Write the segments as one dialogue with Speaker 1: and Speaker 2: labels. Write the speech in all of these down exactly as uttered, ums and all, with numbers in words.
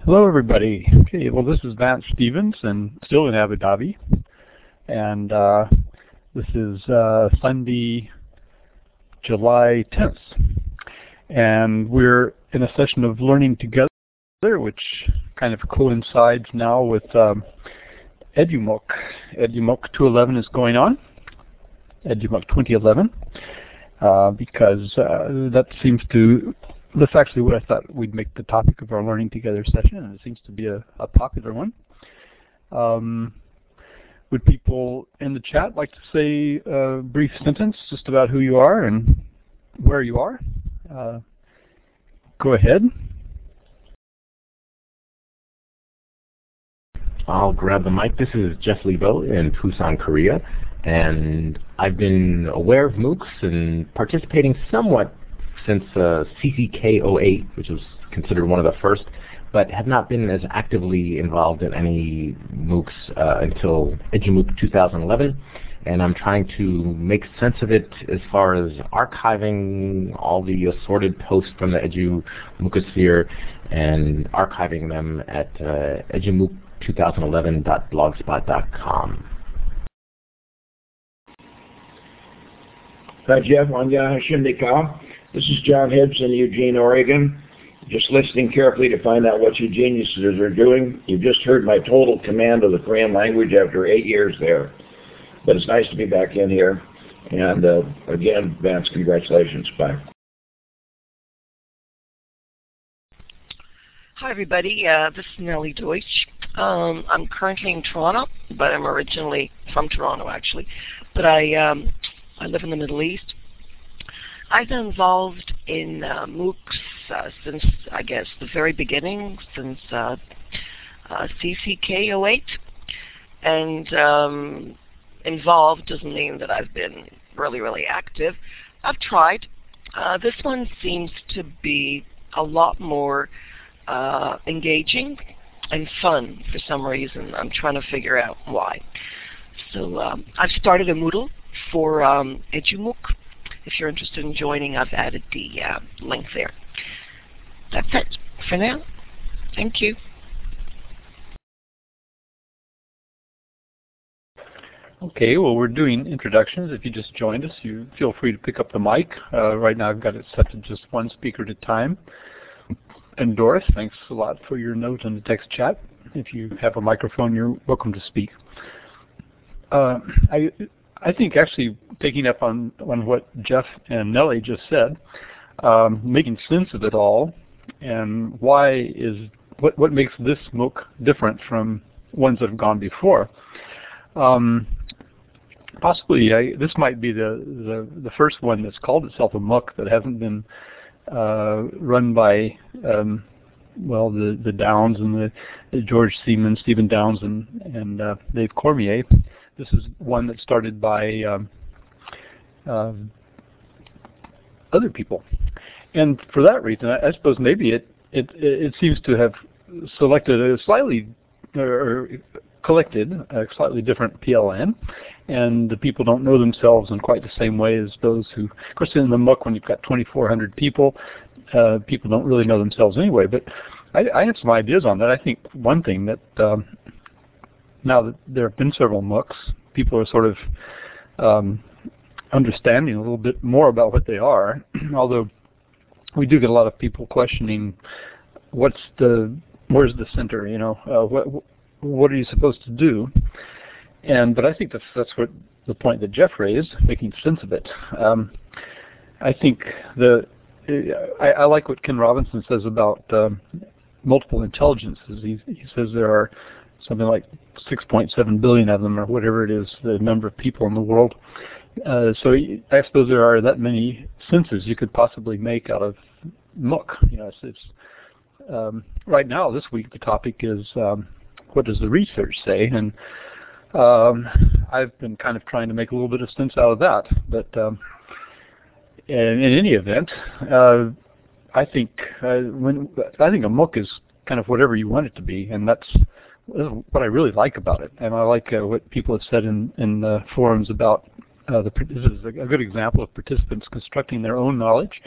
Speaker 1: Hello, everybody. Okay, well, this is Vance Stevens, and still in Abu Dhabi, and uh, this is uh, Sunday, July tenth, and we're in a session of learning together, which kind of coincides now with um, EduMOOC. EduMOOC two eleven is going on, EduMOOC twenty eleven, uh, because uh, that seems to That's actually what I thought we'd make the topic of our Learning Together session, and it seems to be a, a popular one. Um, would people in the chat like to say a brief sentence just about who you are and where you are? Uh, go ahead.
Speaker 2: I'll grab the mic. This is Jeff Lebo in Busan, Korea, and I've been aware of MOOCs and participating somewhat since uh, C C K oh eight, which was considered one of the first, but have not been as actively involved in any MOOCs uh, until EduMOOC two thousand eleven, and I'm trying to make sense of it as far as archiving all the assorted posts from the EduMOOCosphere and archiving them at uh, edumooc twenty eleven dot blogspot dot com.
Speaker 3: Hi, Jeff. Anya Shindika. This is John Hibbs in Eugene, Oregon. Just listening carefully to find out what you geniuses are doing. You've just heard my total command of the Korean language after eight years there. But it's nice to be back in here. And uh, again, Vance, congratulations. Bye.
Speaker 4: Hi, everybody. Uh, this is Nellie Deutsch. Um, I'm currently in Toronto, but I'm originally from Toronto, actually. But I, um, I live in the Middle East. I've been involved in uh, MOOCs uh, since, I guess, the very beginning, since uh, uh, C C K oh eight. And um, involved doesn't mean that I've been really, really active. I've tried. Uh, this one seems to be a lot more uh, engaging and fun for some reason. I'm trying to figure out why. So um, I've started a Moodle for um, EduMOOC. If you're interested in joining, I've added the uh, link there. That's it for now. Thank you.
Speaker 1: Okay, well, we're doing introductions. If you just joined us, you feel free to pick up the mic. Uh, right now I've got it set to just one speaker at a time. And Doris, thanks a lot for your note in the text chat. If you have a microphone, you're welcome to speak. Uh, I, I think actually taking up on, on what Jeff and Nellie just said, um, making sense of it all, and why is, what, what makes this MOOC different from ones that have gone before. Um, possibly, I, this might be the, the, the first one that's called itself a MOOC that hasn't been uh, run by, um, well, the, the Downs and the, the George Seaman, Stephen Downs, and, and uh, Dave Cormier. This is one that started by um, uh, other people, and for that reason, I, I suppose maybe it, it it seems to have selected a slightly or collected a slightly different P L N, and the people don't know themselves in quite the same way as those who, of course, in the MOOC when you've got twenty-four hundred people, uh, people don't really know themselves anyway. But I, I have some ideas on that. I think one thing that um, now that there have been several MOOCs, people are sort of um, understanding a little bit more about what they are, although we do get a lot of people questioning what's the, where's the center, you know, uh, what, what are you supposed to do? And, but I think that's, that's what the point that Jeff raised, making sense of it. Um, I think the, I, I like what Ken Robinson says about um, multiple intelligences. He, he says there are something like six point seven billion of them, or whatever it is, the number of people in the world. Uh, so I suppose there are that many senses you could possibly make out of MOOC. You know, it's, it's um, right now, this week, the topic is um, what does the research say? And um, I've been kind of trying to make a little bit of sense out of that. But um, in, in any event, uh, I think uh, when I think a MOOC is kind of whatever you want it to be, and that's what I really like about it. And I like uh, what people have said in, in uh, forums about uh, the, this is a good example of participants constructing their own knowledge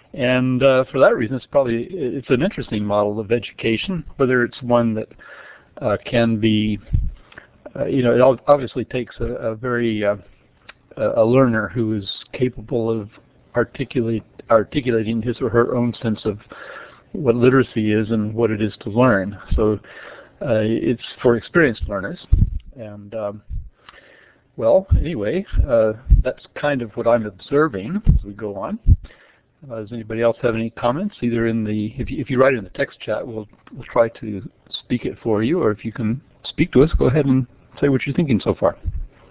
Speaker 1: And uh, for that reason, it's probably it's an interesting model of education, whether it's one that uh, can be, uh, you know, it obviously takes a, a very uh, a learner who is capable of articulate articulating his or her own sense of what literacy is and what it is to learn. So uh, it's for experienced learners. And um, well, anyway, uh, that's kind of what I'm observing as we go on. Uh, does anybody else have any comments? Either in the, if you, if you write it in the text chat, we'll we'll try to speak it for you, or if you can speak to us, go ahead and say what you're thinking so far.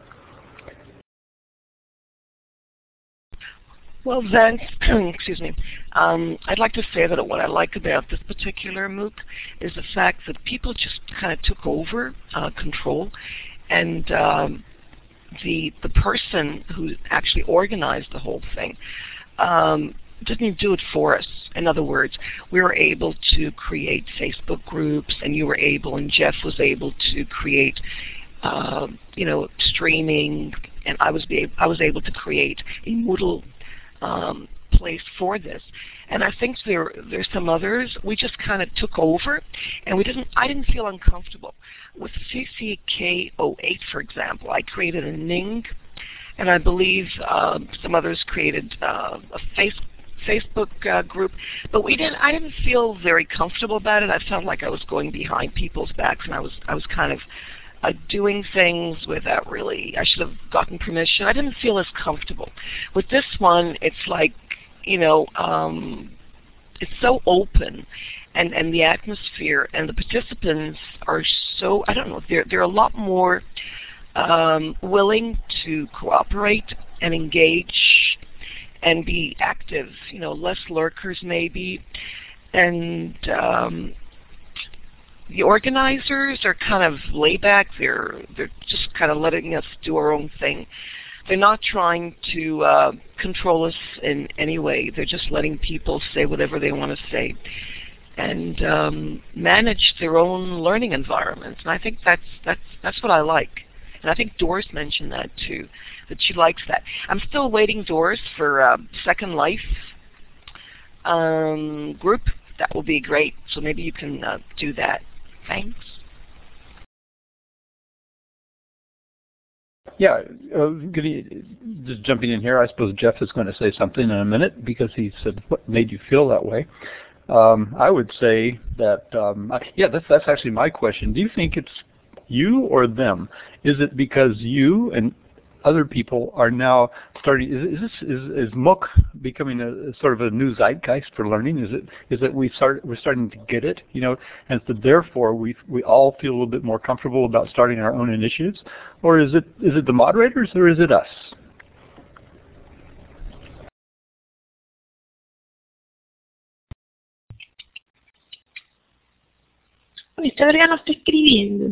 Speaker 4: Well, then, excuse me, um, I'd like to say that what I like about this particular MOOC is the fact that people just kind of took over uh, control, and um, the the person who actually organized the whole thing um, didn't do it for us. In other words, we were able to create Facebook groups, and you were able, and Jeff was able to create, uh, you know, streaming, and I was be I was able to create a Moodle um, place for this. And I think there there's some others we just kind of took over, and we didn't. I didn't feel uncomfortable with C C K oh eight, for example. I created a Ning, and I believe uh, some others created uh, a face. Facebook uh, group, but we didn't. I didn't feel very comfortable about it. I felt like I was going behind people's backs, and I was I was kind of uh, doing things without really. I should have gotten permission. I didn't feel as comfortable with this one. It's like, you know, um, it's so open, and and the atmosphere and the participants are so. I don't know. They're they're a lot more um, willing to cooperate and engage and be active, you know, less lurkers maybe. And um, the organizers are kind of laid back. They're, they're just kind of letting us do our own thing. They're not trying to uh, control us in any way. They're just letting people say whatever they want to say and um, manage their own learning environments. And I think that's, that's, that's what I like. And I think Doris mentioned that too, that she likes that. I'm still waiting, Doris, for uh, Second Life um, group. That will be great. So maybe you can uh, do that. Thanks.
Speaker 1: Yeah, uh, just jumping in here, I suppose Jeff is going to say something in a minute because he said, what made you feel that way? Um, I would say that, um, I, yeah, that's, that's actually my question. Do you think it's you or them? Is it because you and other people are now starting? Is, is this is, is MOOC becoming a, a sort of a new zeitgeist for learning? Is it is it we start we're starting to get it, you know, and so therefore we we all feel a little bit more comfortable about starting our own initiatives, or is it is it the moderators or is it us?
Speaker 5: Este verga no está escribiendo.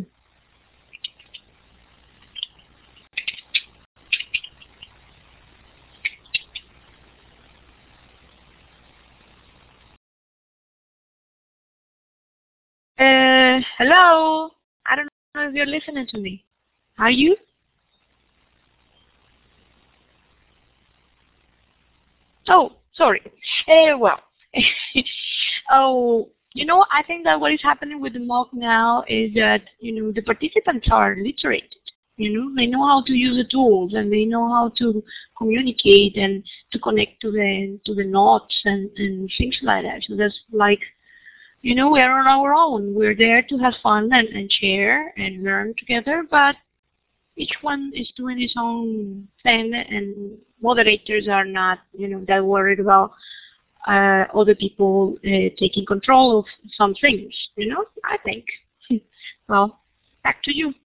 Speaker 5: Uh, hello? I don't know if you're listening to me. Are you? Oh, sorry. Uh, well, oh, you know, I think that what is happening with the MOOC now is that, you know, the participants are literate. You know, they know how to use the tools and they know how to communicate and to connect to the to the notes and, and things like that. So that's like, you know, we're on our own. We're there to have fun and, and share and learn together, but each one is doing its own thing, and moderators are not, you know, that worried about uh, other people uh, taking control of some things, you know, I think. Well, back to you.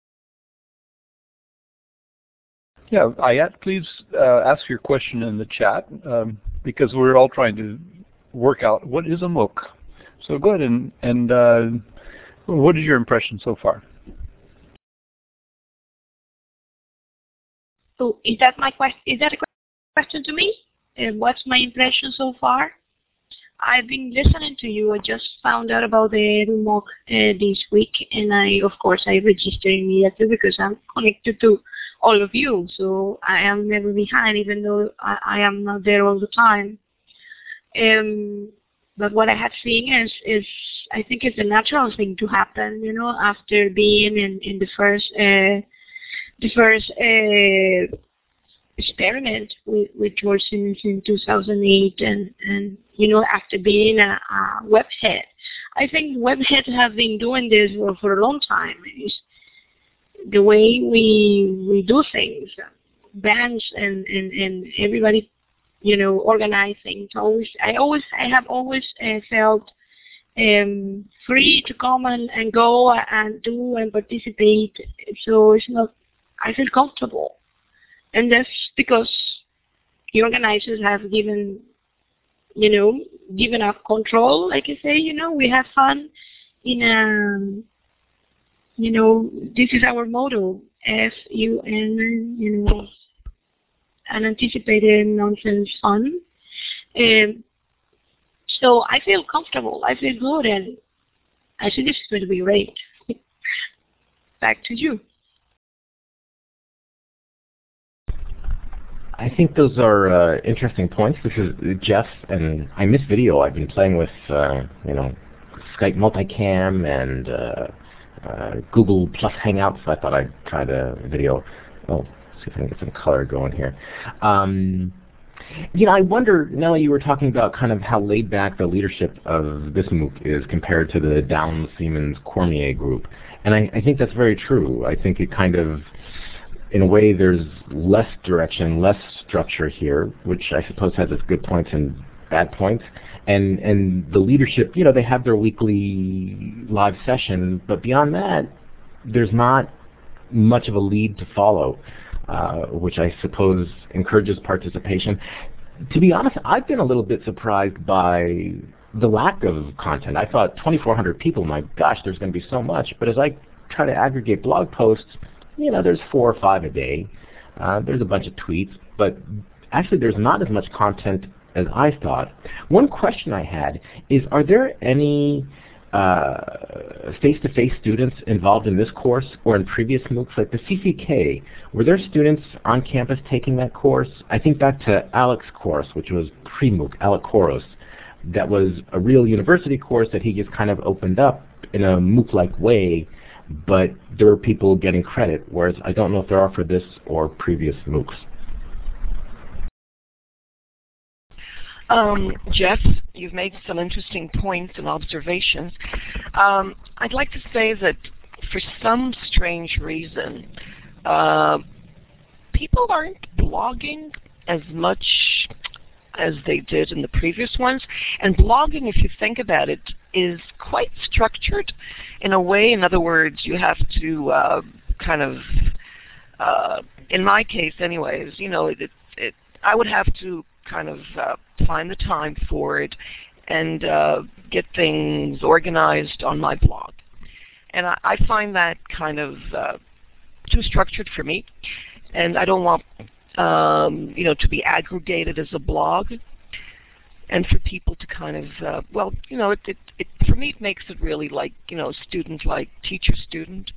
Speaker 1: Yeah, Ayat, please uh, ask your question in the chat um, because we're all trying to work out what is a MOOC. So go ahead and, and uh, what is your impression so far?
Speaker 5: So is that my question? Is that a question to me? Uh, what's my impression so far? I've been listening to you. I just found out about the MOOC uh, this week, and I, of course, I registered immediately because I'm connected to all of you. So I am never behind, even though I, I am not there all the time. Um, but what I have seen is, is I think it's a natural thing to happen, you know, after being in, in the first, uh, the first uh, experiment with, with George Simmons in two thousand eight, and, and you know, after being a, a webhead. I think webheads have been doing this for, for a long time. It's the way we we do things, bands and, and, and everybody, you know, organize things. Always, I always, I have always uh, felt um, free to come and, and go and do and participate. So it's not, I feel comfortable. And that's because the organizers have given, you know, given up control, like I say, you know, we have fun in a, you know, this is our motto, F U N, you know, unanticipated nonsense fun. Um, so I feel comfortable, I feel good, and I think this is going to be great. Back to you.
Speaker 2: I think those are uh, interesting points. This is Jeff, and I miss video. I've been playing with, uh, you know, Skype multicam and uh, uh, Google Plus Hangouts. So I thought I'd try the video. Oh, see if I can get some color going here. Um, you know, I wonder, Nellie, you were talking about kind of how laid back the leadership of this MOOC is compared to the Downs, Siemens, Cormier group. And I, I think that's very true. I think it kind of, in a way, there's less direction, less structure here, which I suppose has its good points and bad points. And and the leadership, you know, they have their weekly live session, but beyond that, there's not much of a lead to follow, uh, which I suppose encourages participation. To be honest, I've been a little bit surprised by the lack of content. I thought twenty-four hundred people, my gosh, there's going to be so much. But as I try to aggregate blog posts, you know, there's four or five a day. Uh, there's a bunch of tweets, but actually there's not as much content as I thought. One question I had is, are there any uh, face-to-face students involved in this course or in previous MOOCs? Like the C C K, were there students on campus taking that course? I think back to Alec's course, which was pre-MOOC, Alec Koros. That was a real university course that he just kind of opened up in a MOOC-like way, but there were people getting credit, whereas I don't know if there are for this or previous MOOCs.
Speaker 4: Um, Jeff, you've made some interesting points and observations. Um, I'd like to say that for some strange reason, uh, people aren't blogging as much as they did in the previous ones. And blogging, if you think about it, is quite structured in a way. In other words, you have to uh, kind of, uh, in my case anyways, you know, it, it, I would have to kind of uh, find the time for it and uh, get things organized on my blog. And I, I find that kind of uh, too structured for me, and I don't want um, you know, to be aggregated as a blog, and for people to kind of, uh, well, you know, it, it, it, for me it makes it really like, you know, student-like, teacher-student.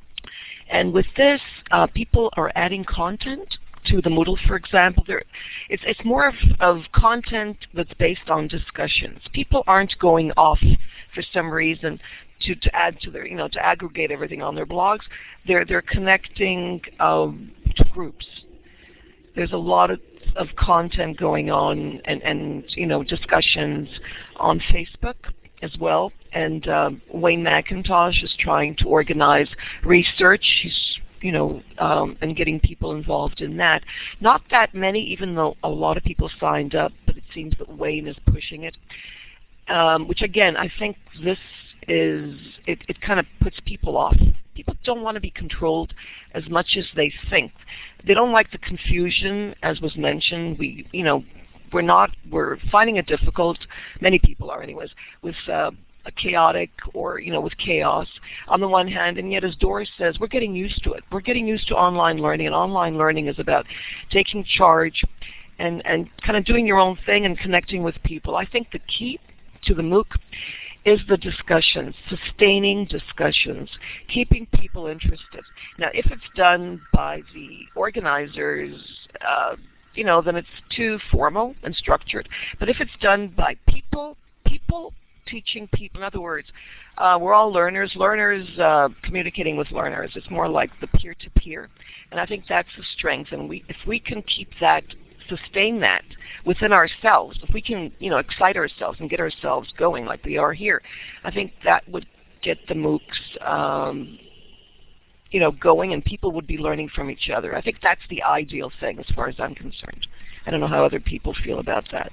Speaker 4: And with this, uh, people are adding content to the Moodle, for example. There, it's, it's more of, of content that's based on discussions. People aren't going off for some reason to, to add to their, you know, to aggregate everything on their blogs. They're, they're connecting um, to groups. There's a lot of, of content going on, and, and you know, discussions on Facebook as well. And um, Wayne McIntosh is trying to organize research. He's, you know, um, and getting people involved in that. Not that many, even though a lot of people signed up, but it seems that Wayne is pushing it. Um, which again, I think this is, it, it kind of puts people off. People don't want to be controlled as much as they think. They don't like the confusion, as was mentioned. We, you know, we're not, we're finding it difficult, many people are anyways, with uh, a chaotic or, you know, with chaos on the one hand, and yet as Doris says, we're getting used to it. We're getting used to online learning, and online learning is about taking charge and, and kind of doing your own thing and connecting with people. I think the key to the MOOC is the discussions, sustaining discussions, keeping people interested. Now, if it's done by the organizers, uh, you know, then it's too formal and structured. But if it's done by people, people teaching people, in other words, uh, we're all learners, learners uh, communicating with learners. It's more like the peer-to-peer. And I think that's the strength. And we, if we can keep that, sustain that within ourselves, if we can, you know, excite ourselves and get ourselves going like we are here, I think that would get the MOOCs, um, you know, going, and people would be learning from each other. I think that's the ideal thing as far as I'm concerned. I don't know how other people feel about that.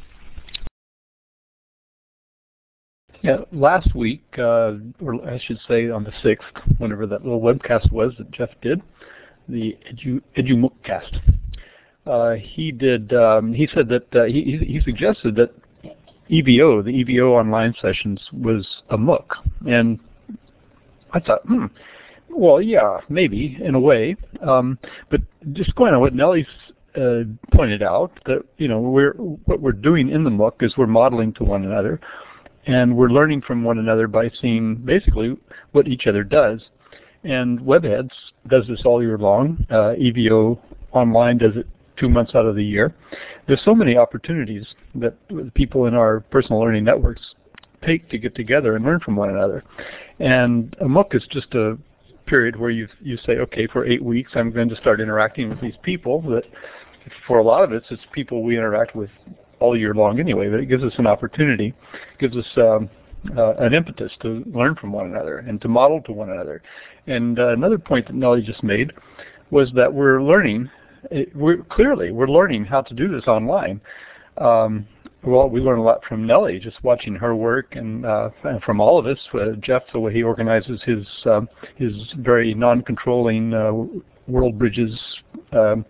Speaker 1: Yeah, last week, uh, or I should say on the sixth, whenever that little webcast was that Jeff did, the Edu, EduMOOCcast, uh, he did. Um, he said that uh, he he suggested that E V O, the E V O online sessions, was a MOOC, and I thought, hmm, well, yeah, maybe in a way, um, but just going on what Nellie uh, pointed out, that you know, we're what we're doing in the MOOC is we're modeling to one another. And we're learning from one another by seeing basically what each other does. And Webheads does this all year long. Uh, E V O Online does it two months out of the year. There's so many opportunities that people in our personal learning networks take to get together and learn from one another. And a MOOC is just a period where you you say, okay, for eight weeks I'm going to start interacting with these people. That for a lot of us, it's people we interact with all year long anyway, but it gives us an opportunity, gives us um, uh, an impetus to learn from one another and to model to one another. And uh, another point that Nellie just made was that we're learning, it, we're, clearly we're learning how to do this online. Um, well, we learn a lot from Nellie, just watching her work, and, uh, and from all of us, uh, Jeff, the way he organizes his, um, his very non-controlling uh, World Bridges um,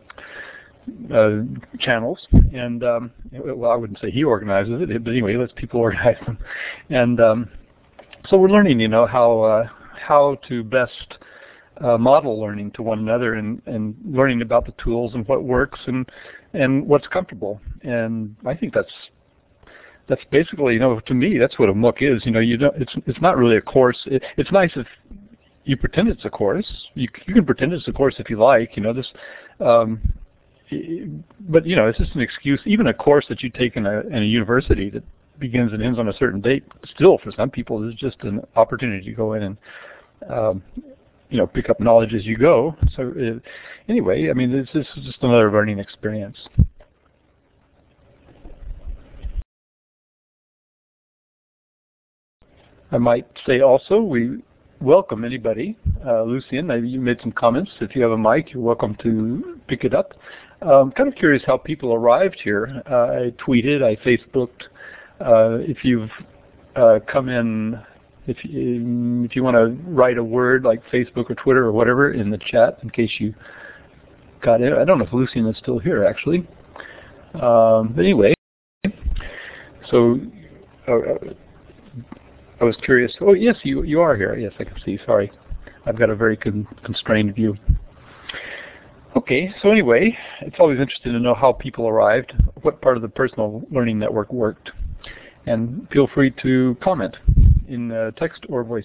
Speaker 1: Uh, channels, and um, well, I wouldn't say he organizes it, but anyway, he lets people organize them. And um, so we're learning, you know, how uh, how to best uh, model learning to one another, and, and learning about the tools and what works and and what's comfortable. And I think that's that's basically, you know, to me, that's what a MOOC is. You know, you don't. It's it's not really a course. It, it's nice if you pretend it's a course. You you can pretend it's a course if you like. You know, this. Um, But, you know, it's just an excuse. Even a course that you take in a, in a university that begins and ends on a certain date, still for some people is just an opportunity to go in and, um, you know, pick up knowledge as you go. So it, anyway, I mean, this, this is just another learning experience. I might say also we welcome anybody. Uh, Lucian, maybe you made some comments. If you have a mic, you're welcome to pick it up. I'm kind of curious how people arrived here. Uh, I tweeted, I Facebooked. Uh, if you've uh, come in, if you, if you want to write a word like Facebook or Twitter or whatever in the chat in case you got in. I don't know if Lucian is still here, actually. Um, but anyway, so uh, I was curious. Oh, yes, you, you are here. Yes, I can see. Sorry. I've got a very con constrained view. Okay, so anyway, it's always interesting to know how people arrived, what part of the personal learning network worked. And feel free to comment in uh, text or voice.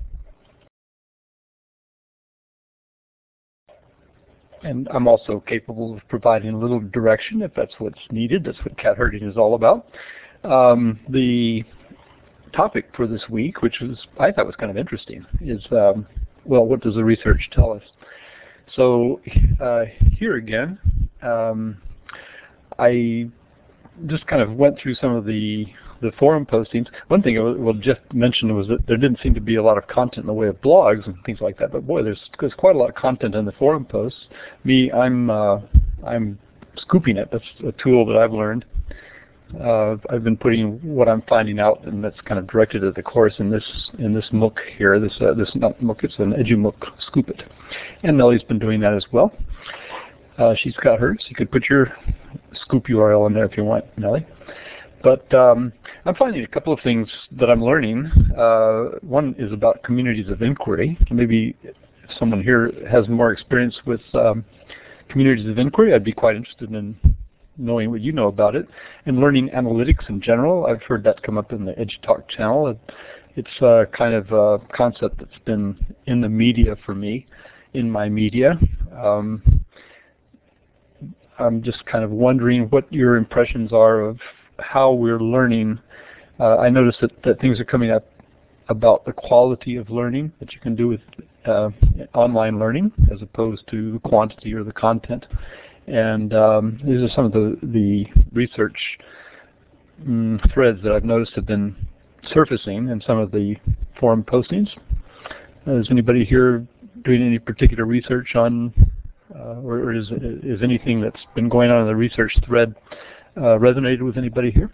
Speaker 1: And I'm also capable of providing a little direction if that's what's needed. That's what cat herding is all about. Um, the topic for this week, which was I thought was kind of interesting, is, um, well, what does the research tell us? So uh, here again, um, I just kind of went through some of the the forum postings. One thing I well, Jeff mentioned was that there didn't seem to be a lot of content in the way of blogs and things like that. But boy, there's there's quite a lot of content in the forum posts. Me, I'm uh, I'm scooping it. That's a tool that I've learned. Uh, I've been putting what I'm finding out, and that's kind of directed at the course in this in this MOOC here. This uh, this not MOOC, it's an EduMOOC Scoop It, and Nellie's been doing that as well. Uh, she's got hers. You could put your scoop U R L in there if you want, Nellie. But um, I'm finding a couple of things that I'm learning. Uh, one is about communities of inquiry. Maybe if someone here has more experience with um, communities of inquiry, I'd be quite interested in knowing what you know about it, and learning analytics in general. I've heard that come up in the EduTalk channel. It's uh, kind of a concept that's been in the media for me, in my media. Um, I'm just kind of wondering what your impressions are of how we're learning. Uh, I noticed that, that things are coming up about the quality of learning that you can do with uh, online learning as opposed to the quantity or the content. And um, these are some of the, the research um, threads that I've noticed have been surfacing in some of the forum postings. Uh, is anybody here doing any particular research on, uh, or, or is, is anything that's been going on in the research thread uh, resonated with anybody here?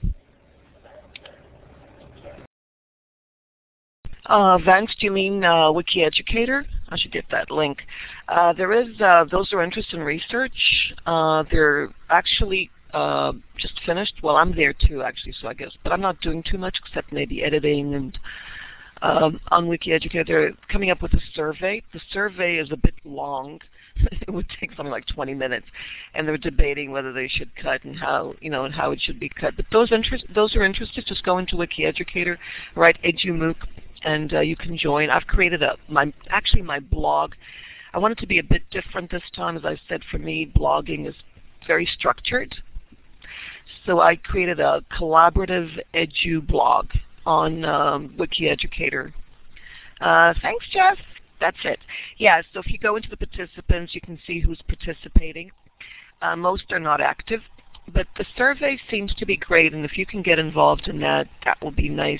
Speaker 4: Uh, Vance, do you mean uh, WikiEducator? I should get that link. Uh, there is, uh, those who are interested in research, uh, they're actually uh, just finished. Well, I'm there too, actually, so I guess. But I'm not doing too much except maybe editing. And um, on WikiEducator, they're coming up with a survey. The survey is a bit long. It would take something like twenty minutes. And they're debating whether they should cut and how, you know, and how it should be cut. But those, interest, those who are interested, just go into WikiEducator, write EduMOOC, and uh, you can join. I've created a my actually my blog. I want it to be a bit different this time. As I said, for me, blogging is very structured. So I created a collaborative edu blog on um, WikiEducator. Uh, thanks, Jeff. That's it. Yeah, so if you go into the participants, you can see who's participating. Uh, most are not active, but the survey seems to be great, and if you can get involved in that, that will be nice.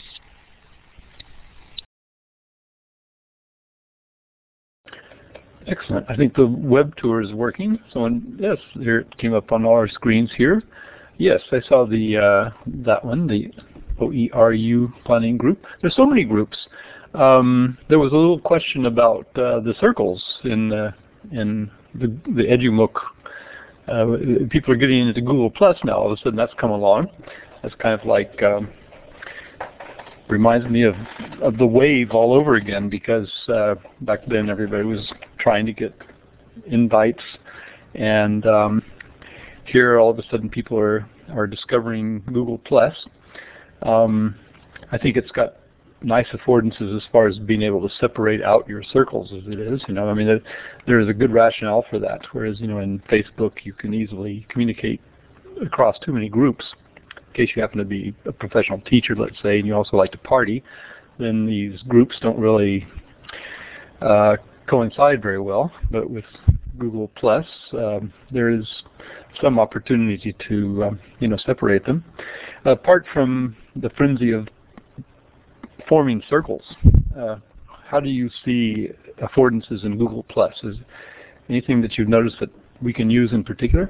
Speaker 1: Excellent. I think the web tour is working. Someone, yes, here it came up on all our screens here. Yes, I saw the uh, that one, the O E R U planning group. There's so many groups. Um, there was a little question about uh, the circles in uh, in the the EduMOOC. Uh, people are getting into Google Plus now. All of a sudden, that's come along. That's kind of like um, reminds me of of the wave all over again, because uh, back then everybody was trying to get invites, and um, here all of a sudden people are are discovering Google Plus. Um, I think it's got nice affordances as far as being able to separate out your circles as it is. You know, I mean, it, there's a good rationale for that. Whereas, you know, in Facebook you can easily communicate across too many groups. In case you happen to be a professional teacher, let's say, and you also like to party, then these groups don't really uh, coincide very well. But with Google Plus, um, there is some opportunity to, um, you know, separate them. Apart from the frenzy of forming circles, uh, how do you see affordances in Google Plus? Is anything that you've noticed that we can use in particular?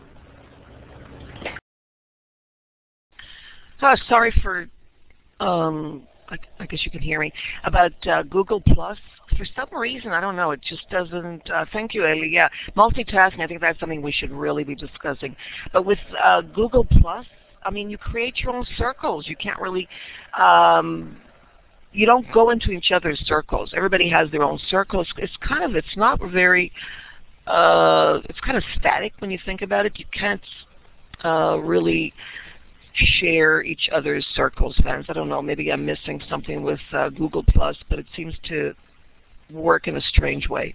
Speaker 4: Oh, sorry for, um, I, I guess you can hear me, about uh, Google Plus. For some reason, I don't know, it just doesn't, uh, thank you, Eli. Yeah, multitasking, I think that's something we should really be discussing. But with uh, Google Plus, I mean, you create your own circles. You can't really, um, you don't go into each other's circles. Everybody has their own circles. It's kind of, it's not very, uh, it's kind of static when you think about it. You can't uh, really share each other's circles, fans. I don't know, maybe I'm missing something with uh, Google Plus, but it seems to work in a strange way.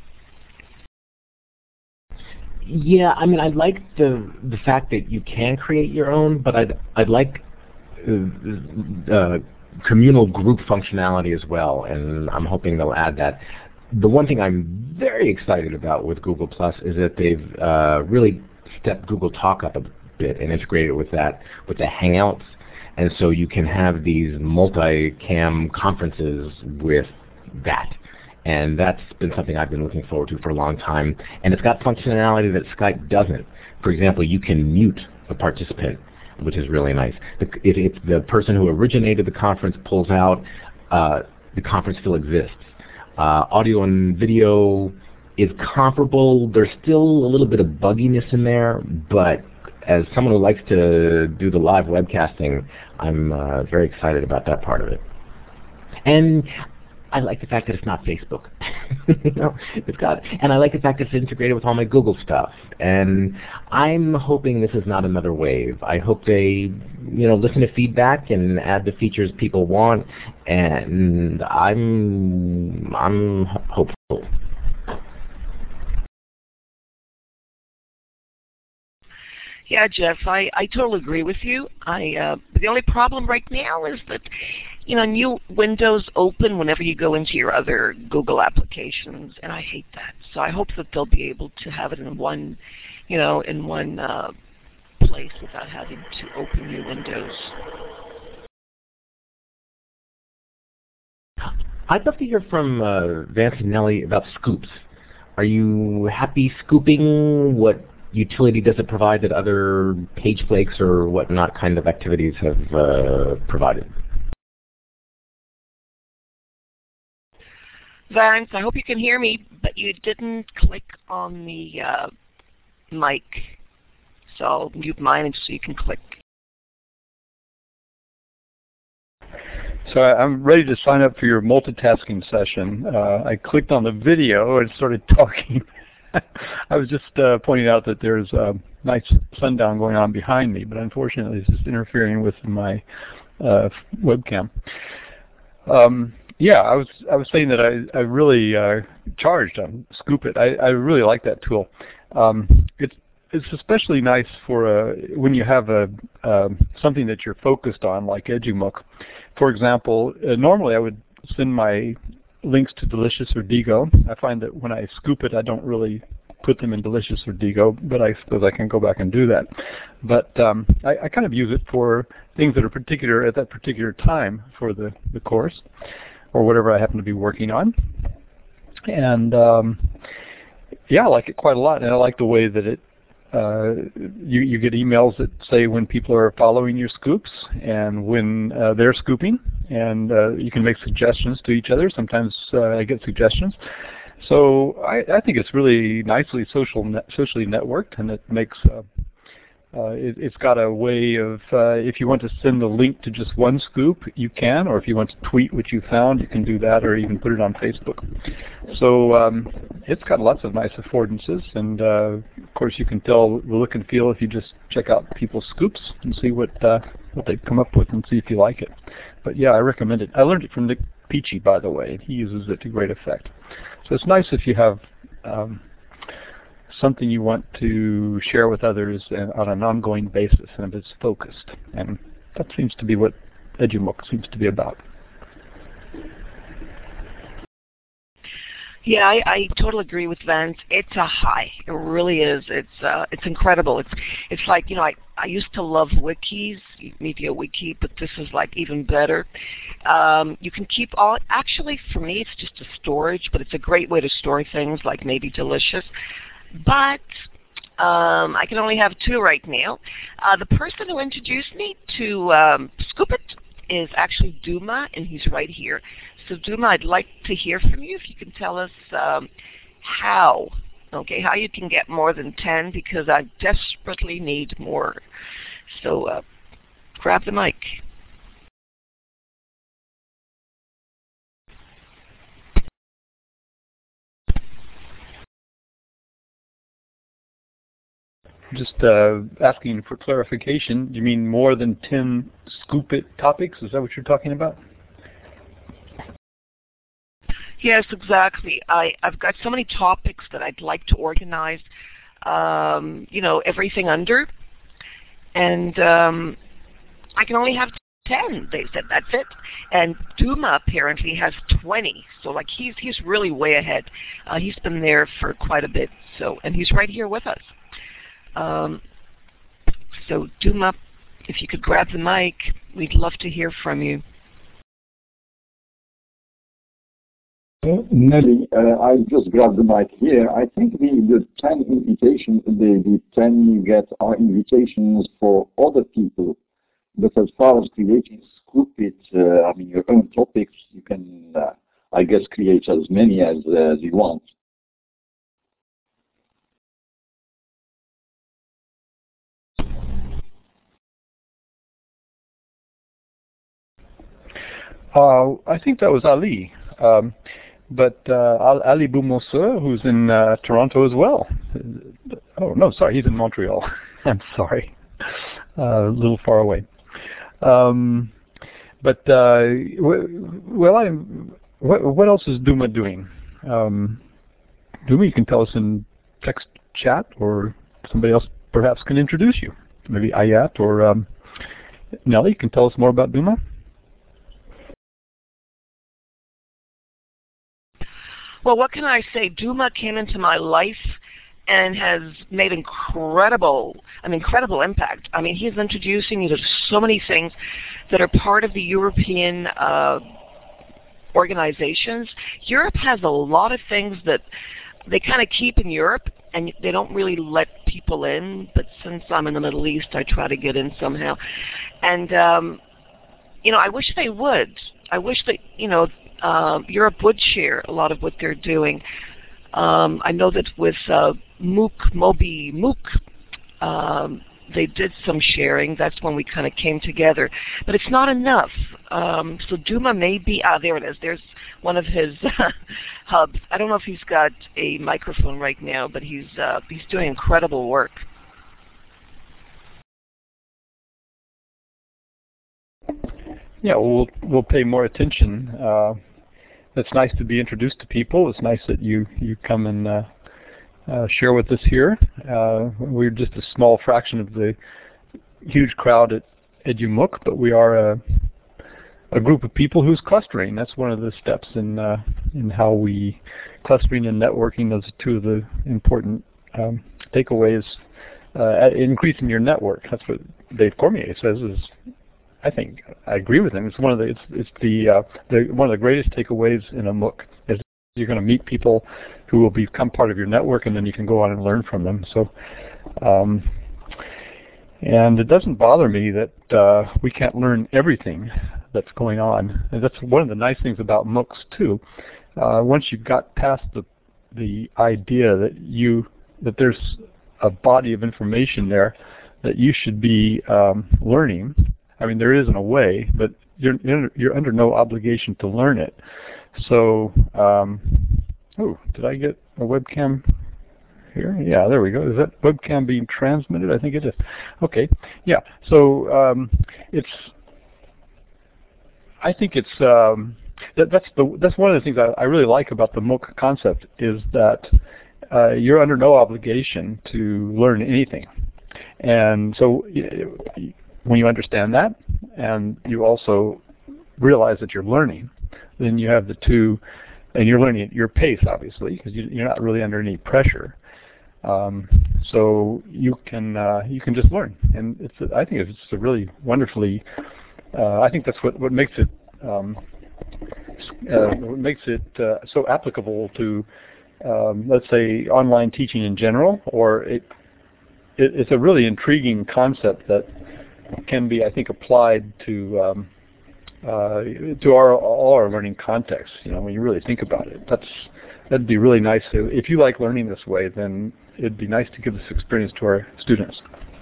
Speaker 2: Yeah, I mean, I like the the fact that you can create your own, but I'd I'd like uh, uh, communal group functionality as well, and I'm hoping they'll add that. The one thing I'm very excited about with Google Plus is that they've uh, really stepped Google Talk up a bit and integrated with that with the Hangouts, and so you can have these multi-cam conferences with that. And that's been something I've been looking forward to for a long time. And it's got functionality that Skype doesn't. For example, you can mute a participant, which is really nice. The, if, if the person who originated the conference pulls out, uh, the conference still exists. Uh, audio and video is comparable. There's still a little bit of bugginess in there, but as someone who likes to do the live webcasting, I'm uh, very excited about that part of it. And I like the fact that it's not Facebook. you know, it's got, and I like the fact that it's integrated with all my Google stuff. And I'm hoping this is not another wave. I hope they, you know, listen to feedback and add the features people want. And I'm, I'm hopeful.
Speaker 4: Yeah, Jeff, I, I totally agree with you. I uh, the only problem right now is that, you know, new windows open whenever you go into your other Google applications, and I hate that. So I hope that they'll be able to have it in one, you know, in one uh, place without having to open new windows.
Speaker 2: I'd love to hear from uh, Vance and Nellie about Scoops. Are you happy scooping? What utility does it provide that other page flakes or whatnot kind of activities have uh, provided?
Speaker 4: Vance, I hope you can hear me, but you didn't click on the uh, mic. So I'll mute mine so you can click.
Speaker 1: So I'm ready to sign up for your multitasking session. Uh, I clicked on the video and started talking. I was just uh, pointing out that there's a nice sundown going on behind me, but unfortunately it's just interfering with my uh, webcam. Um, yeah, I was I was saying that I I really uh, charged on Scoop It. I, I really like that tool. Um, it's it's especially nice for uh, when you have a uh, something that you're focused on, like EduMOOC. For example, uh, normally I would send my links to Delicious or Diigo. I find that when I scoop it, I don't really put them in Delicious or Diigo, but I suppose I can go back and do that. But um, I, I kind of use it for things that are particular at that particular time for the, the course, or whatever I happen to be working on. And um, yeah, I like it quite a lot, and I like the way that it Uh, you, you get emails that say when people are following your scoops and when uh, they're scooping, and uh, you can make suggestions to each other. Sometimes uh, I get suggestions. So I, I think it's really nicely social net, socially networked, and it makes uh, uh, it, it's got a way of uh, if you want to send the link to just one scoop, you can, or if you want to tweet what you found, you can do that, or even put it on Facebook. So um, it's got lots of nice affordances, and uh, of course you can tell the look and feel if you just check out people's scoops and see what uh, what they've come up with and see if you like it. But yeah, I recommend it. I learned it from Nick Peachy, by the way, and he uses it to great effect. So it's nice if you have um, something you want to share with others and on an ongoing basis, and if it's focused. And that seems to be what EduMOOC seems to be about.
Speaker 4: Yeah, I, I totally agree with Vance. It's a high. It really is. It's uh, it's incredible. It's it's like, you know, I, I used to love wikis, MediaWiki, but this is like even better. Um, you can keep all, actually for me it's just a storage, but it's a great way to store things like maybe Delicious. But um, I can only have two right now. Uh, the person who introduced me to um, Scoop It is actually Duma, and he's right here. So Duma, I'd like to hear from you if you can tell us um, how, okay, how you can get more than ten, because I desperately need more. So uh, grab the mic.
Speaker 1: Just uh, asking for clarification, you mean more than ten Scoop It topics? Is that what you're talking about?
Speaker 4: Yes, exactly. I, I've got so many topics that I'd like to organize, um, you know, everything under. And um, I can only have ten. They said that's it. And Duma apparently has twenty. So like he's he's really way ahead. Uh, he's been there for quite a bit. So and he's right here with us. Um, so Duma, if you could grab the mic, we'd love to hear from you.
Speaker 6: Nelly, uh, I just grabbed the mic here. I think the, the ten invitations, the, the ten you get are invitations for other people. But as far as creating Scoop It, uh, I mean, your own topics, you can, uh, I guess, create as many as, uh, as you want.
Speaker 1: Uh, I think that was Ali. Um, but uh, Ali Boumosseur, who's in uh, Toronto as well. Oh, no, sorry, he's in Montreal. I'm sorry. Uh, a little far away. Um, but, uh, well, I, what, what else is Duma doing? Um, Duma, you can tell us in text chat, or somebody else perhaps can introduce you. Maybe Ayat or um, Nellie can tell us more about Duma.
Speaker 4: Well, what can I say? Duma came into my life and has made incredible, an incredible impact. I mean, he's introducing me to so many things that are part of the European uh, organizations. Europe has a lot of things that they kind of keep in Europe, and they don't really let people in. But since I'm in the Middle East, I try to get in somehow. And, um, you know, I wish they would. I wish that, you know, uh, Europe would share a lot of what they're doing. Um, I know that with uh, MOOC, Moby MOOC, um, they did some sharing. That's when we kind of came together. But it's not enough. Um, so Duma may be, ah, there it is. There's one of his hubs. I don't know if he's got a microphone right now, but he's uh, he's doing incredible work.
Speaker 1: Yeah, we'll we'll pay more attention. Uh, it's nice to be introduced to people. It's nice that you you come and uh, uh, share with us here. Uh, we're just a small fraction of the huge crowd at EduMOOC, but we are a, a group of people who's clustering. That's one of the steps in uh, in how we clustering and networking. Those are two of the important um, takeaways. Uh, increasing your network. That's what Dave Cormier says. Is I think I agree with him. It's one of the it's it's the, uh, the one of the greatest takeaways in a MOOC is you're going to meet people who will become part of your network, and then you can go on and learn from them. So, um, and it doesn't bother me that uh, we can't learn everything that's going on. And that's one of the nice things about MOOCs too. Uh, once you've got past the the idea that you that there's a body of information there that you should be um, learning. I mean, there isn't a way, but you're you're under no obligation to learn it. So, um, oh, did I get a webcam here? Yeah, there we go. Is that webcam being transmitted? I think it is. Okay, yeah. So um, it's. I think it's. Um, that, that's the that's one of the things I, I really like about the MOOC concept is that uh, you're under no obligation to learn anything, and so. When you understand that, and you also realize that you're learning, then you have the two, and you're learning at your pace, obviously, because you, you're not really under any pressure. Um, so you can uh, you can just learn, and it's a, I think it's a really wonderfully. Uh, I think that's what what makes it um, uh, what makes it uh, so applicable to, um, let's say, online teaching in general, or it, it it's a really intriguing concept that can be, I think, applied to um, uh, to our all our learning contexts. You know, when you really think about it, that's that'd be really nice. If you like learning this way, then it'd be nice to give this experience to our students.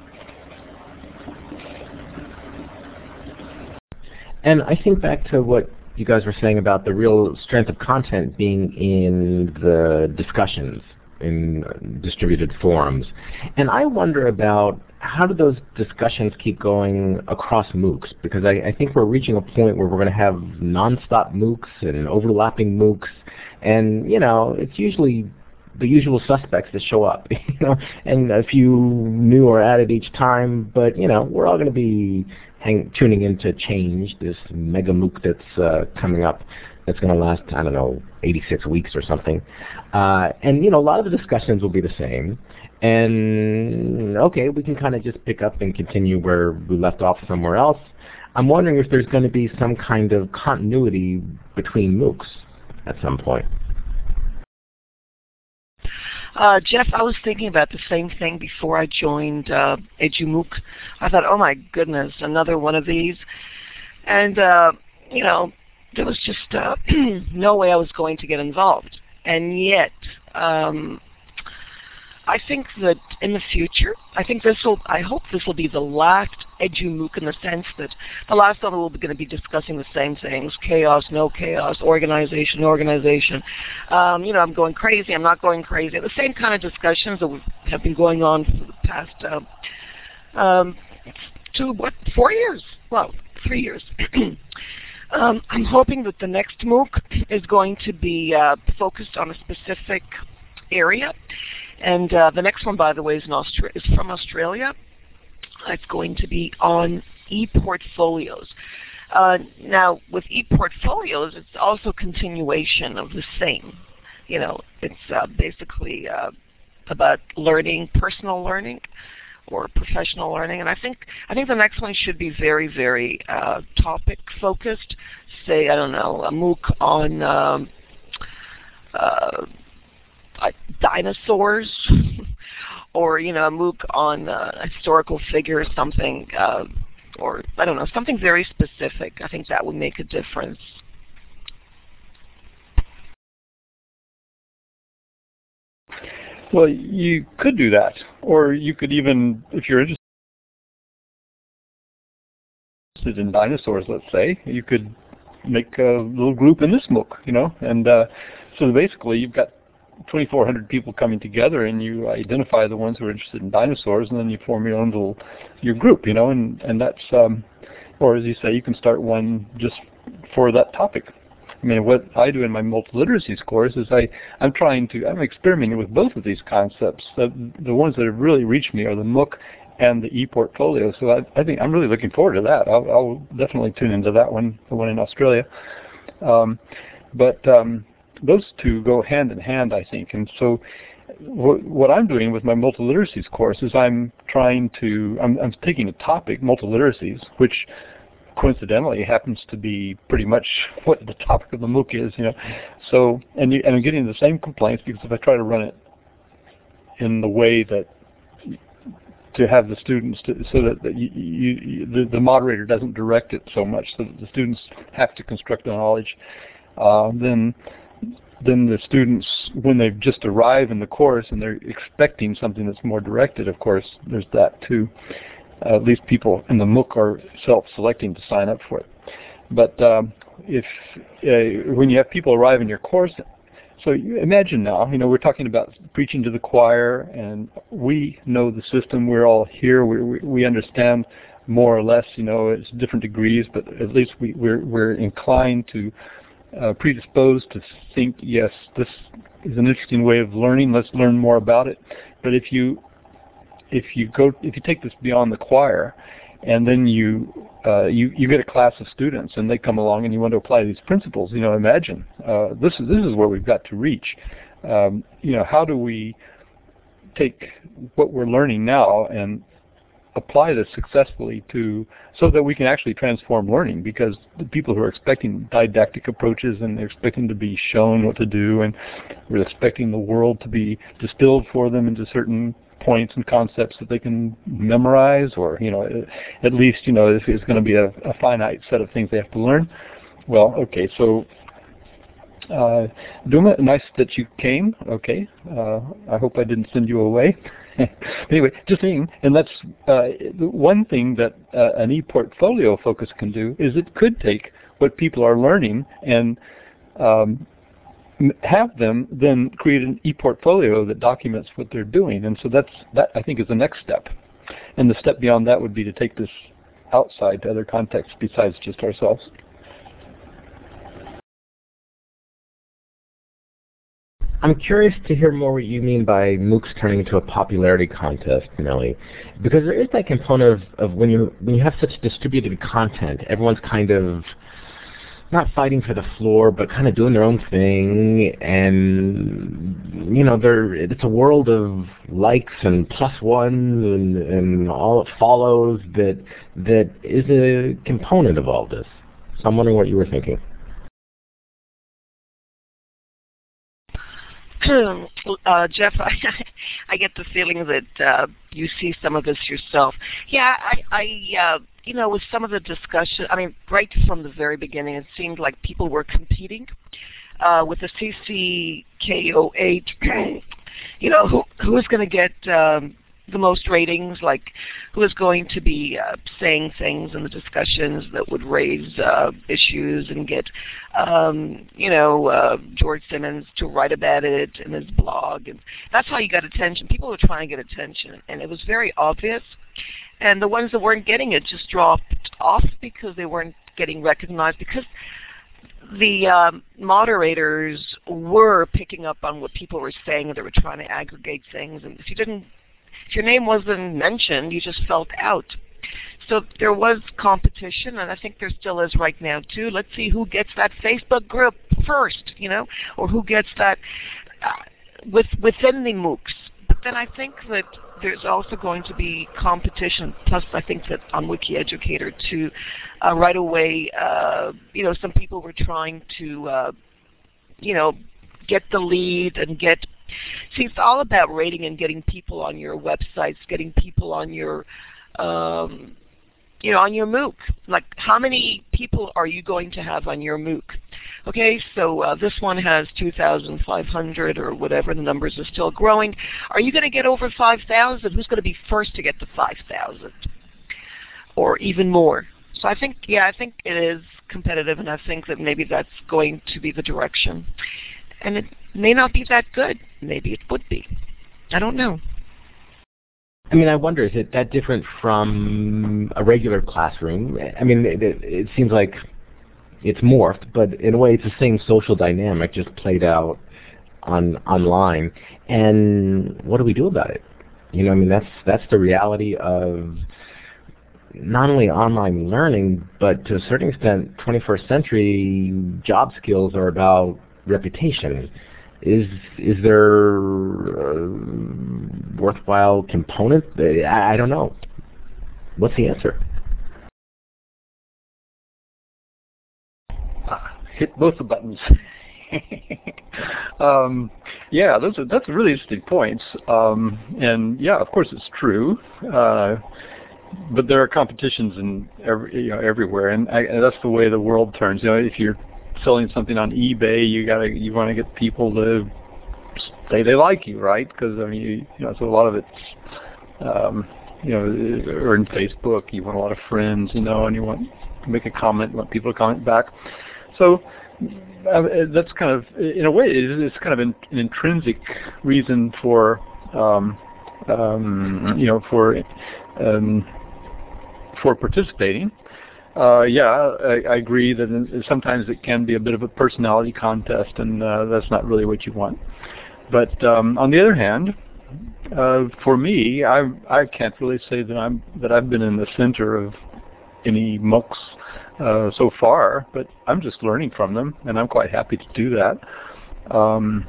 Speaker 2: And I think back to what you guys were saying about the real strength of content being in the discussions in distributed forums. And I wonder about how do those discussions keep going across MOOCs? Because I, I think we're reaching a point where we're going to have nonstop MOOCs and overlapping MOOCs, and you know, it's usually the usual suspects that show up, you know, and a few new are added each time. But you know, we're all going to be hang, tuning into Change, this mega MOOC that's uh, coming up. That's going to last, I don't know, eighty-six weeks or something. Uh, and, you know, a lot of the discussions will be the same. And, okay, we can kind of just pick up and continue where we left off somewhere else. I'm wondering if there's going to be some kind of continuity between MOOCs at some point.
Speaker 4: Uh, Jeff, I was thinking about the same thing before I joined uh, EduMOOC. I thought, oh my goodness, another one of these. And, uh, you know, there was just uh, no way I was going to get involved. And yet, um, I think that in the future, I think this will, I hope this will be the last EduMOOC in the sense that the last one we're going to be discussing the same things, chaos, no chaos, organization, organization. Um, you know, I'm going crazy, I'm not going crazy. The same kind of discussions that have been going on for the past uh, um, two, what, four years? Well, three years. Um, I'm hoping that the next MOOC is going to be uh, focused on a specific area. And uh, the next one, by the way, is, in Austra- is from Australia. It's going to be on e-portfolios. Uh, now, with e-portfolios, it's also continuation of the same. You know, it's uh, basically uh, about learning, personal learning, or professional learning. And I think I think the next one should be very, very uh, topic focused. Say, I don't know, a MOOC on um, uh, uh, dinosaurs, or you know, a MOOC on uh, a historical figure, or something, uh, or I don't know, something very specific. I think that would make a difference.
Speaker 1: Well, you could do that, or you could even, if you're interested in dinosaurs, let's say, you could make a little group in this MOOC, you know, and uh, so basically you've got twenty-four hundred people coming together, and you identify the ones who are interested in dinosaurs, and then you form your own little your group, you know, and and that's um, or as you say, you can start one just for that topic. I mean, what I do in my multiliteracies course is I, I'm trying to, I'm experimenting with both of these concepts. The, the ones that have really reached me are the MOOC and the e-portfolio. So I, I think I'm really looking forward to that. I'll, I'll definitely tune into that one, the one in Australia. Um, but um, those two go hand in hand, I think. And so wh what I'm doing with my multiliteracies course is I'm trying to, I'm, I'm taking a topic, multiliteracies, which coincidentally happens to be pretty much what the topic of the MOOC is, you know. So, and, you, and I'm getting the same complaints because if I try to run it in the way that to have the students, to, so that, that you, you, the, the moderator doesn't direct it so much, so that the students have to construct the knowledge, uh, then then the students, when they've just arrived in the course and they're expecting something that's more directed, of course, there's that too. Uh, at least people in the MOOC are self-selecting to sign up for it. But um, if uh, when you have people arrive in your course, so you imagine now, you know, we're talking about preaching to the choir, and we know the system. We're all here. We we, we understand more or less. You know, it's different degrees, but at least we, we're we're inclined to uh, predisposed to think, yes, this is an interesting way of learning. Let's learn more about it. But if you If you go, if you take this beyond the choir, and then you uh, you you get a class of students, and they come along, and you want to apply these principles, you know, imagine uh, this is this is where we've got to reach. Um, you know, how do we take what we're learning now and apply this successfully to, so that we can actually transform learning? Because the people who are expecting didactic approaches, and they're expecting to be shown what to do, and we're expecting the world to be distilled for them into certain points and concepts that they can memorize, or, you know, at least, you know, if it's going to be a, a finite set of things they have to learn. Well, okay, so uh, Duma, nice that you came. Okay, uh, I hope I didn't send you away. Anyway, just saying, and that's uh, one thing that uh, an e-portfolio focus can do, is it could take what people are learning and um, have them then create an e-portfolio that documents what they're doing. And so that's, that I think is the next step. And the step beyond that would be to take this outside to other contexts besides just ourselves.
Speaker 2: I'm curious to hear more what you mean by MOOCs turning into a popularity contest, Nellie, because there is that component of, of when you when you have such distributed content, everyone's kind of not fighting for the floor, but kind of doing their own thing, and you know, there it's a world of likes and plus ones and and all it follows that that is a component of all this. So I'm wondering what you were thinking.
Speaker 4: Uh, Jeff, I, I get the feeling that uh, you see some of this yourself. Yeah, I, I uh, you know, with some of the discussion, I mean, right from the very beginning, it seemed like people were competing uh, with the C C K O eight. You know, who who is going to get um, the most ratings? Like, who is going to be uh, saying things in the discussions that would raise uh, issues and get, um, you know, uh, George Simmons to write about it in his blog. And that's how you got attention. People were trying to get attention, and it was very obvious. And the ones that weren't getting it just dropped off because they weren't getting recognized. Because the um, moderators were picking up on what people were saying, and they were trying to aggregate things. And if you didn't, if your name wasn't mentioned, you just felt out. So there was competition, and I think there still is right now too. Let's see who gets that Facebook group first, you know, or who gets that uh, with within the MOOCs. But then I think that there's also going to be competition. Plus, I think that on WikiEducator too, uh, right away, uh, you know, some people were trying to, uh, you know, get the lead and get. See, it's all about rating and getting people on your websites, getting people on your, um, you know, on your MOOC. Like, how many people are you going to have on your MOOC? Okay, so uh, this one has two thousand five hundred or whatever. The numbers are still growing. Are you going to get over five thousand? Who's going to be first to get to five thousand? Or even more? So I think, yeah, I think it is competitive, and I think that maybe that's going to be the direction. And it may not be that good. Maybe it would be. I don't know.
Speaker 2: I mean, I wonder, is it that different from a regular classroom? I mean, it, it, it seems like it's morphed, but in a way it's the same social dynamic, just played out on online. And what do we do about it? You know, I mean, that's that's the reality of not only online learning, but to a certain extent, twenty-first century job skills are about reputation. Is is there a worthwhile component? I, I don't know. What's the answer?
Speaker 1: Uh, hit both the buttons. um, yeah, those are that's really interesting points. Um, and yeah, of course it's true. Uh, but there are competitions in every, you know, everywhere, and, I, and that's the way the world turns. You know, if you're selling something on eBay, you gotta you want to get people to say they like you, right? Because I mean, you, you know, so a lot of it's um, you know, or in Facebook, you want a lot of friends, you know, and you want to make a comment, you want people to comment back. So uh, that's kind of, in a way, it's kind of an, an intrinsic reason for um, um, you know, for um, for participating. Uh, yeah, I, I agree that sometimes it can be a bit of a personality contest, and uh, that's not really what you want. But um, on the other hand, uh, for me, I I can't really say that I'm that I've been in the center of any MOOCs uh, so far, but I'm just learning from them, and I'm quite happy to do that. Um,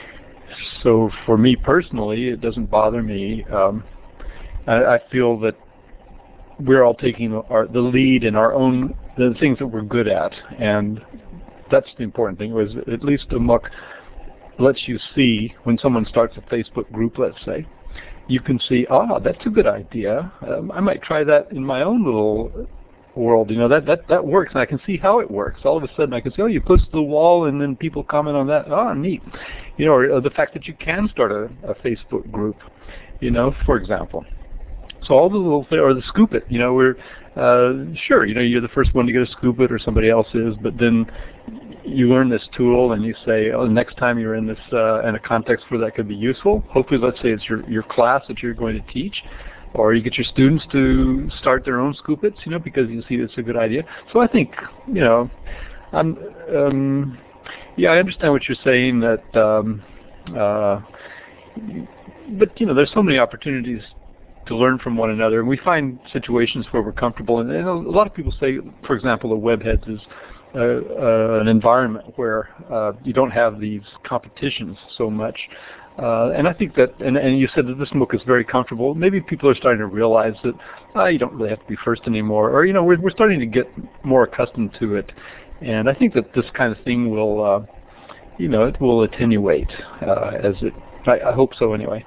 Speaker 1: so for me personally, it doesn't bother me. Um, I, I feel that we're all taking our, the lead in our own, the things that we're good at, and that's the important thing. Was at least a MOOC lets you see when someone starts a Facebook group, let's say, you can see, ah, that's a good idea. Um, I might try that in my own little world. You know, that that that works, and I can see how it works. All of a sudden, I can see, oh, you post the wall, and then people comment on that. Oh, neat. You know, or, or the fact that you can start a, a Facebook group. You know, for example. So all the little things, or the Scoop It, you know, we're, uh, sure, you know, you're the first one to get a Scoop It or somebody else is, but then you learn this tool and you say, oh, next time you're in this, uh, in a context where that could be useful, hopefully let's say it's your, your class that you're going to teach, or you get your students to start their own Scoop Its, you know, because you see it's a good idea. So I think, you know, I'm, um, yeah, I understand what you're saying that, um, uh, but, you know, there's so many opportunities to learn from one another, and we find situations where we're comfortable. And, and a lot of people say, for example, the Webheads is uh, uh, an environment where uh, you don't have these competitions so much. Uh, and I think that, and, and you said that this MOOC is very comfortable. Maybe people are starting to realize that uh, you don't really have to be first anymore, or you know, we're we're starting to get more accustomed to it. And I think that this kind of thing will, uh, you know, it will attenuate uh, as it. I, I hope so, anyway.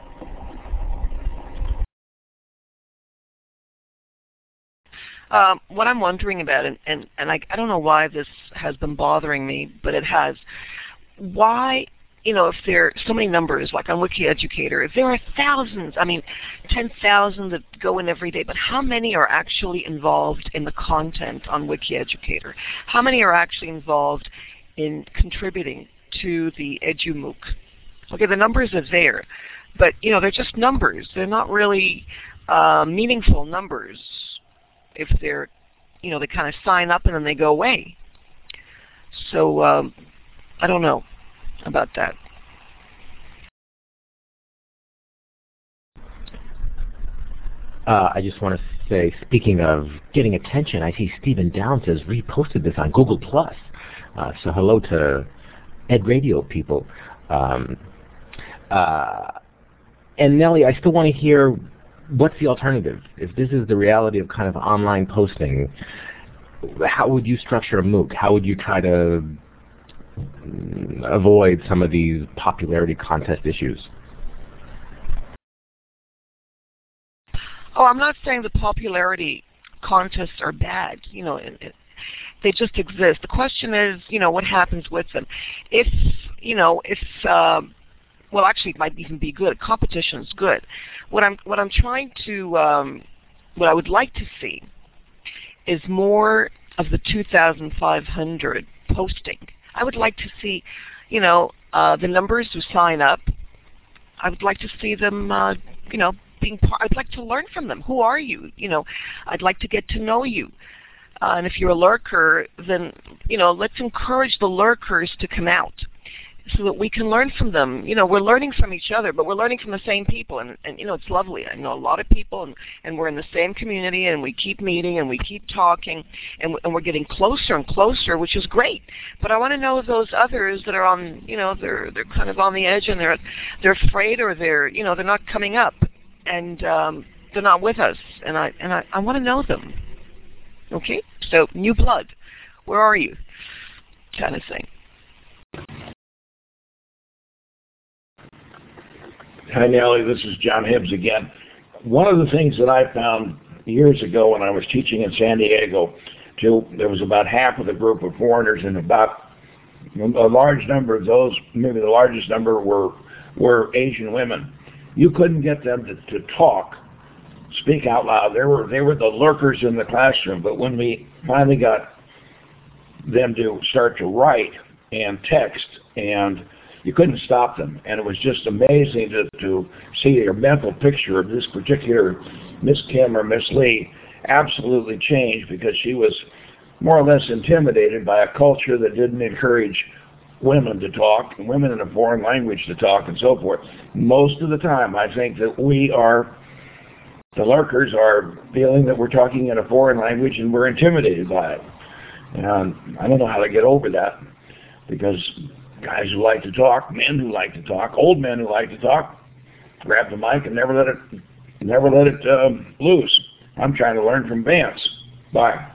Speaker 4: Um, what I'm wondering about, and, and, and I, I don't know why this has been bothering me, but it has. Why, you know, if there are so many numbers, like on WikiEducator, if there are thousands, I mean, ten thousand that go in every day, but how many are actually involved in the content on WikiEducator? How many are actually involved in contributing to the EduMOOC? Okay, the numbers are there, but, you know, they're just numbers. They're not really uh, meaningful numbers. If they're, you know, they kind of sign up and then they go away. So um, I don't know about that.
Speaker 2: Uh, I just want to say, speaking of getting attention, I see Stephen Downs has reposted this on Google Plus. Uh, so hello to Ed Radio people. Um, uh, and Nellie, I still want to hear, what's the alternative? If this is the reality of kind of online posting, how would you structure a MOOC? How would you try to avoid some of these popularity contest issues?
Speaker 4: Oh, I'm not saying the popularity contests are bad. You know, it, it, they just exist. The question is, you know, what happens with them? If, you know, if, um, well, actually, it might even be good. Competition is good. What I'm, what I'm trying to, um, what I would like to see is more of the two thousand five hundred posting. I would like to see, you know, uh, the numbers who sign up. I would like to see them, uh, you know, being part. I'd like to learn from them. Who are you? You know, I'd like to get to know you. Uh, and if you're a lurker, then, you know, let's encourage the lurkers to come out so that we can learn from them. You know, we're learning from each other, but we're learning from the same people. And, and you know, it's lovely. I know a lot of people, and, and we're in the same community, and we keep meeting, and we keep talking, and, and we're getting closer and closer, which is great. But I want to know those others that are on, you know, they're they're kind of on the edge, and they're they're afraid, or they're, you know, they're not coming up, and um, they're not with us, and I and I, I want to know them. Okay, so new blood, where are you? Kind of thing.
Speaker 3: Hi, Nellie. This is John Hibbs again. One of the things that I found years ago when I was teaching in San Diego, too, there was about half of the group of foreigners, and about a large number of those, maybe the largest number, were were Asian women. You couldn't get them to, to talk, speak out loud. They were they were the lurkers in the classroom. But when we finally got them to start to write and text, and you couldn't stop them. And it was just amazing to, to see their mental picture of this particular Miss Kim or Miss Lee absolutely change, because she was more or less intimidated by a culture that didn't encourage women to talk, and women in a foreign language to talk, and so forth. Most of the time, I think that we are, the lurkers are feeling that we're talking in a foreign language and we're intimidated by it. And I don't know how to get over that, because guys who like to talk, men who like to talk, old men who like to talk, grab the mic and never let it, never let it um, loose. I'm trying to learn from Vance. Bye.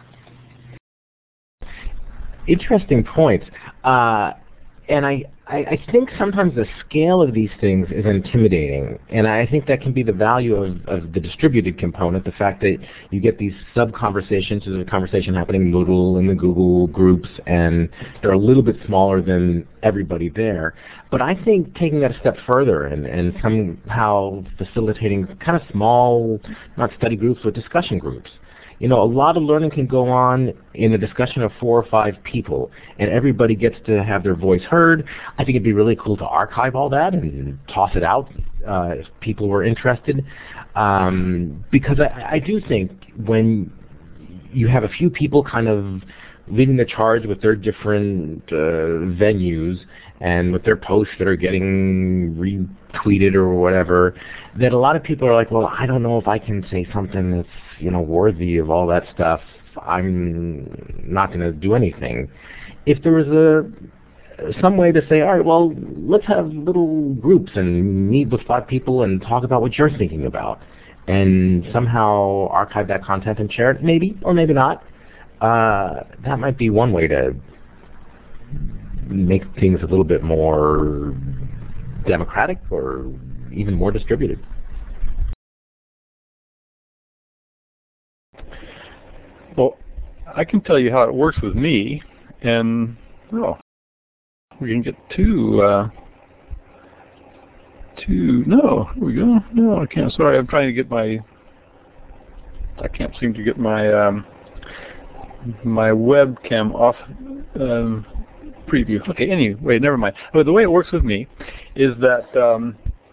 Speaker 2: Interesting points. Uh, and I, I, I think sometimes the scale of these things is intimidating. And I think that can be the value of, of the distributed component, the fact that you get these sub-conversations. There's a conversation happening in Moodle, in the Google groups, and they're a little bit smaller than everybody there. But I think taking that a step further and, and somehow facilitating kind of small, not study groups, but discussion groups. You know, a lot of learning can go on in a discussion of four or five people, and everybody gets to have their voice heard. I think it'd be really cool to archive all that and toss it out uh, if people were interested. Um, because I, I do think when you have a few people kind of leading the charge with their different uh, venues and with their posts that are getting retweeted or whatever, that a lot of people are like, well, I don't know if I can say something that's, you know, worthy of all that stuff. I'm not going to do anything. If there was a some way to say, all right, well, let's have little groups and meet with five people and talk about what you're thinking about, and somehow archive that content and share it, maybe or maybe not. Uh, that might be one way to make things a little bit more democratic or even more distributed.
Speaker 1: Well, I can tell you how it works with me, and oh, we can get two, uh, two, no, here we go, no, I can't, sorry, I'm trying to get my, I can't seem to get my, um, my webcam off, um, preview. Okay, anyway, never mind. But the way it works with me is that um,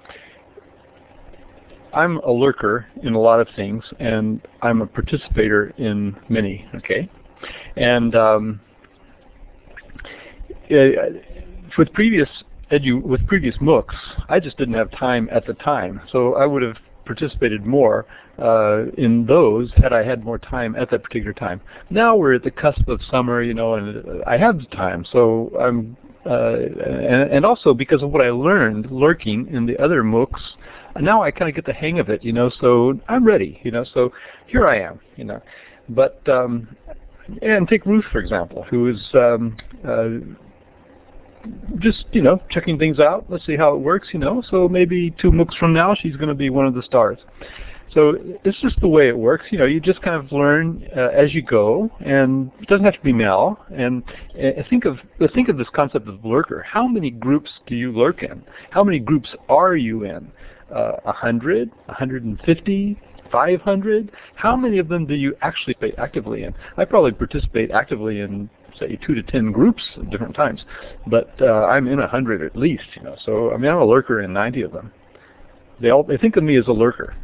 Speaker 1: I'm a lurker in a lot of things, and I'm a participator in many, okay? And um, uh, with previous edu with previous MOOCs, I just didn't have time at the time, so I would have participated more uh, in those had I had more time at that particular time. Now we're at the cusp of summer, you know, and I have the time, so I'm uh, and, and also because of what I learned lurking in the other MOOCs, now I kind of get the hang of it, you know, so I'm ready, you know, so here I am, you know. But, um, and take Ruth, for example, who is um, uh, just, you know, checking things out. Let's see how it works, you know, so maybe two MOOCs from now she's going to be one of the stars. So it's just the way it works, you know, you just kind of learn uh, as you go, and it doesn't have to be now. And uh, think of think of this concept of lurker. How many groups do you lurk in? How many groups are you in? Uh, one hundred, one hundred fifty, five hundred? How many of them do you actually participate actively in? I probably participate actively in, say, two to ten groups at different times, but uh, I'm in one hundred at least, you know. So I mean, I'm a lurker in ninety of them. They all they think of me as a lurker.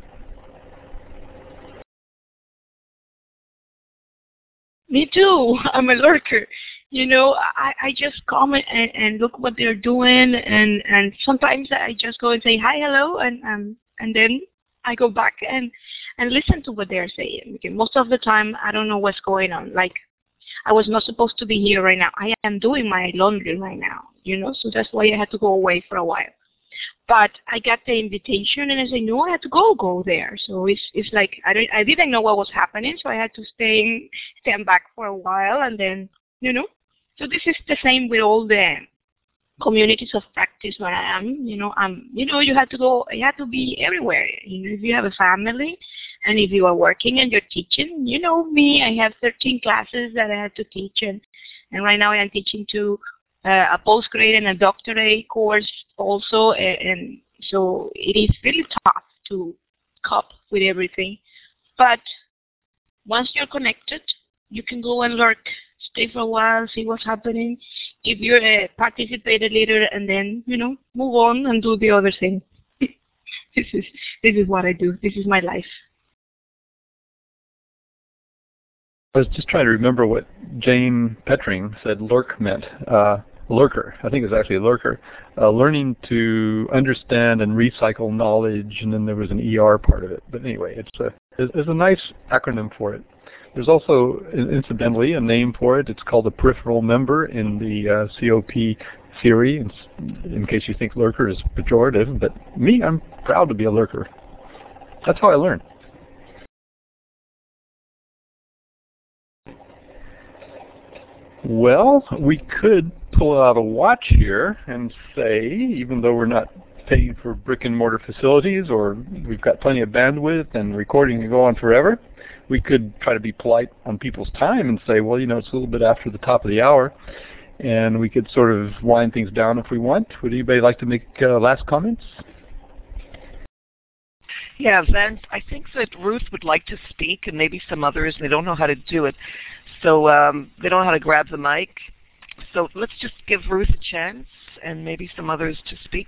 Speaker 5: Me too. I'm a lurker. You know, I, I just comment and, and look what they're doing, and, and sometimes I just go and say hi, hello, and um, and then I go back and, and listen to what they're saying. Because most of the time, I don't know what's going on. Like, I was not supposed to be here right now. I am doing my laundry right now, you know, so that's why I had to go away for a while. But I got the invitation, and I said, no, I had to go go there. So it's it's like I don't I didn't know what was happening, so I had to stay stand back for a while, and then, you know. So this is the same with all the communities of practice where I am. You know, um, you know, you have to go, you have to be everywhere. You know, if you have a family, and if you are working and you're teaching, you know me, I have thirteen classes that I have to teach, and and right now I am teaching to uh, a postgrad and a doctorate course also, and, and so it is really tough to cope with everything. But once you're connected, you can go and lurk. Stay for a while, see what's happening. If you're a participator later, and then, you know, move on and do the other thing. this is this is what I do. This is my life.
Speaker 1: I was just trying to remember what Jane Petring said lurk meant. Uh, lurker. I think it's actually a lurker. Uh, learning to understand and recycle knowledge, and then there was an E R part of it. But anyway, it's a it's a nice acronym for it. There's also, incidentally, a name for it. It's called a peripheral member in the uh, C O P theory, in, in case you think lurker is pejorative. But me, I'm proud to be a lurker. That's how I learn. Well, we could pull out a watch here and say, even though we're not paying for brick and mortar facilities, or we've got plenty of bandwidth and recording can go on forever, we could try to be polite on people's time and say, well, you know, it's a little bit after the top of the hour, and we could sort of wind things down if we want. Would anybody like to make uh, last comments?
Speaker 4: Yeah, Vance, I think that Ruth would like to speak, and maybe some others. They don't know how to do it, so um, they don't know how to grab the mic. So let's just give Ruth a chance, and maybe some others to speak.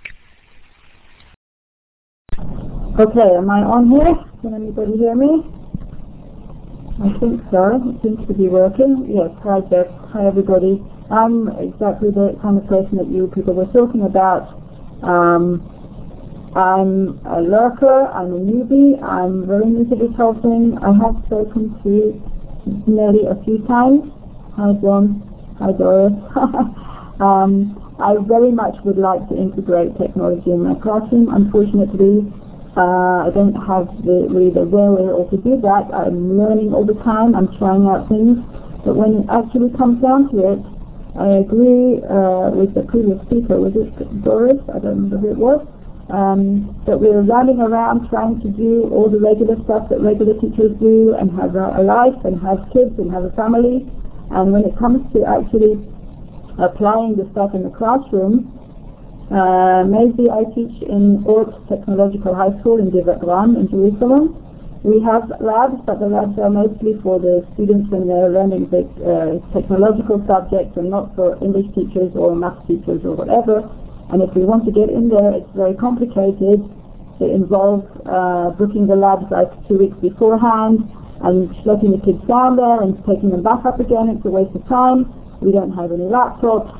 Speaker 7: Okay, am I on here? Can anybody hear me? I think so. It seems to be working. Yes, hi Jeff. Hi everybody. I'm exactly the kind of person that you people were talking about. Um, I'm a lurker, I'm a newbie, I'm very new to this whole thing. I have spoken to Nelly a few times. Hi John. Hi Doris. um, I very much would like to integrate technology in my classroom. Unfortunately, Uh, I don't have the, really the wherewithal to do that. I'm learning all the time. I'm trying out things. But when it actually comes down to it, I agree uh, with the previous speaker. Was it Doris? I don't remember who it was. Um, that we're running around trying to do all the regular stuff that regular teachers do, and have a, a life, and have kids, and have a family. And when it comes to actually applying the stuff in the classroom, Uh, maybe I teach in Ort Technological High School in Givat Ram in Jerusalem. We have labs, but the labs are mostly for the students when they're learning the uh, technological subjects, and not for English teachers or math teachers or whatever. And if we want to get in there, it's very complicated. It involves uh, booking the labs like two weeks beforehand, and letting the kids down there and taking them back up again. It's a waste of time. We don't have any laptops.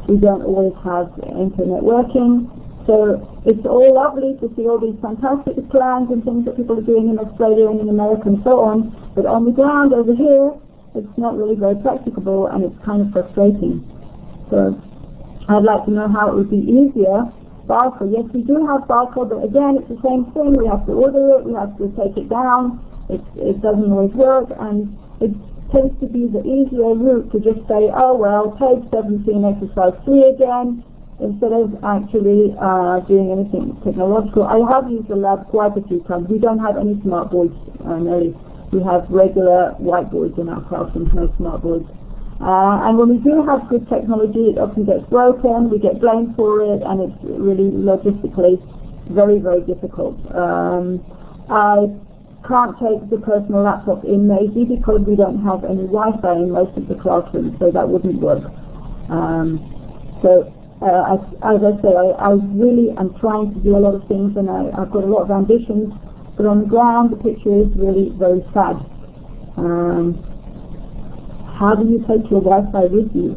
Speaker 7: We don't always have internet working. So it's all lovely to see all these fantastic plans and things that people are doing in Australia and in America and so on, but on the ground over here, it's not really very practicable and it's kind of frustrating. So I'd like to know how it would be easier. Barcode, yes, we do have barcode, but again, it's the same thing. We have to order it, we have to take it down. It, it doesn't always work, and it tends to be the easier route to just say, oh well, page seventeen, exercise three again, instead of actually uh, doing anything technological. I have used the lab quite a few times. We don't have any smart boards, uh, Nelly. We have regular whiteboards in our classrooms, no smart boards. Uh, and when we do have good technology, it often gets broken, we get blamed for it, and it's really logistically very, very difficult. Um, I can't take the personal laptop in Maisie because we don't have any Wi-Fi in most of the classrooms, so that wouldn't work. Um, so, uh, as, as I say, I, I really am trying to do a lot of things, and I, I've got a lot of ambitions, but on the ground, the picture is really very sad. Um, How do you take your Wi-Fi with you?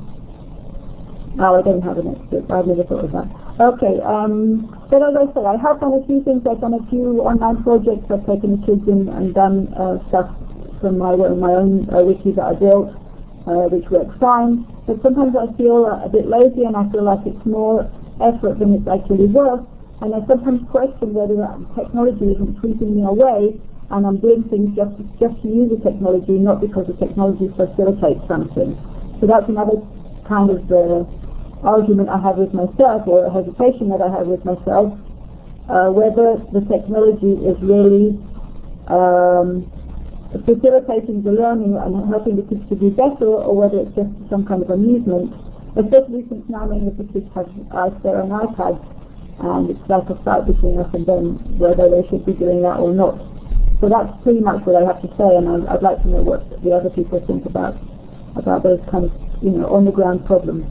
Speaker 7: Oh, I don't have an expert. I've never thought of that. Okay, um, but as I said, I have done a few things. I've done a few online projects. I've taken the kids in and done uh, stuff from my, my own uh, wiki that I built, uh, which works fine. But sometimes I feel a bit lazy and I feel like it's more effort than it's actually worth. And I sometimes question whether technology isn't sweeping me away, and I'm doing things just, just to use the technology, not because the technology facilitates something. So that's another kind of uh, argument I have with myself, or a hesitation that I have with myself, uh, whether the technology is really um, facilitating the learning and helping the kids to do better, or whether it's just some kind of amusement, especially since now many of the kids have their own iPads, and it's like a fight between us and them, whether they should be doing that or not. So that's pretty much what I have to say, and I'd, I'd like to know what the other people think about about those kind of, you know, on the ground problems.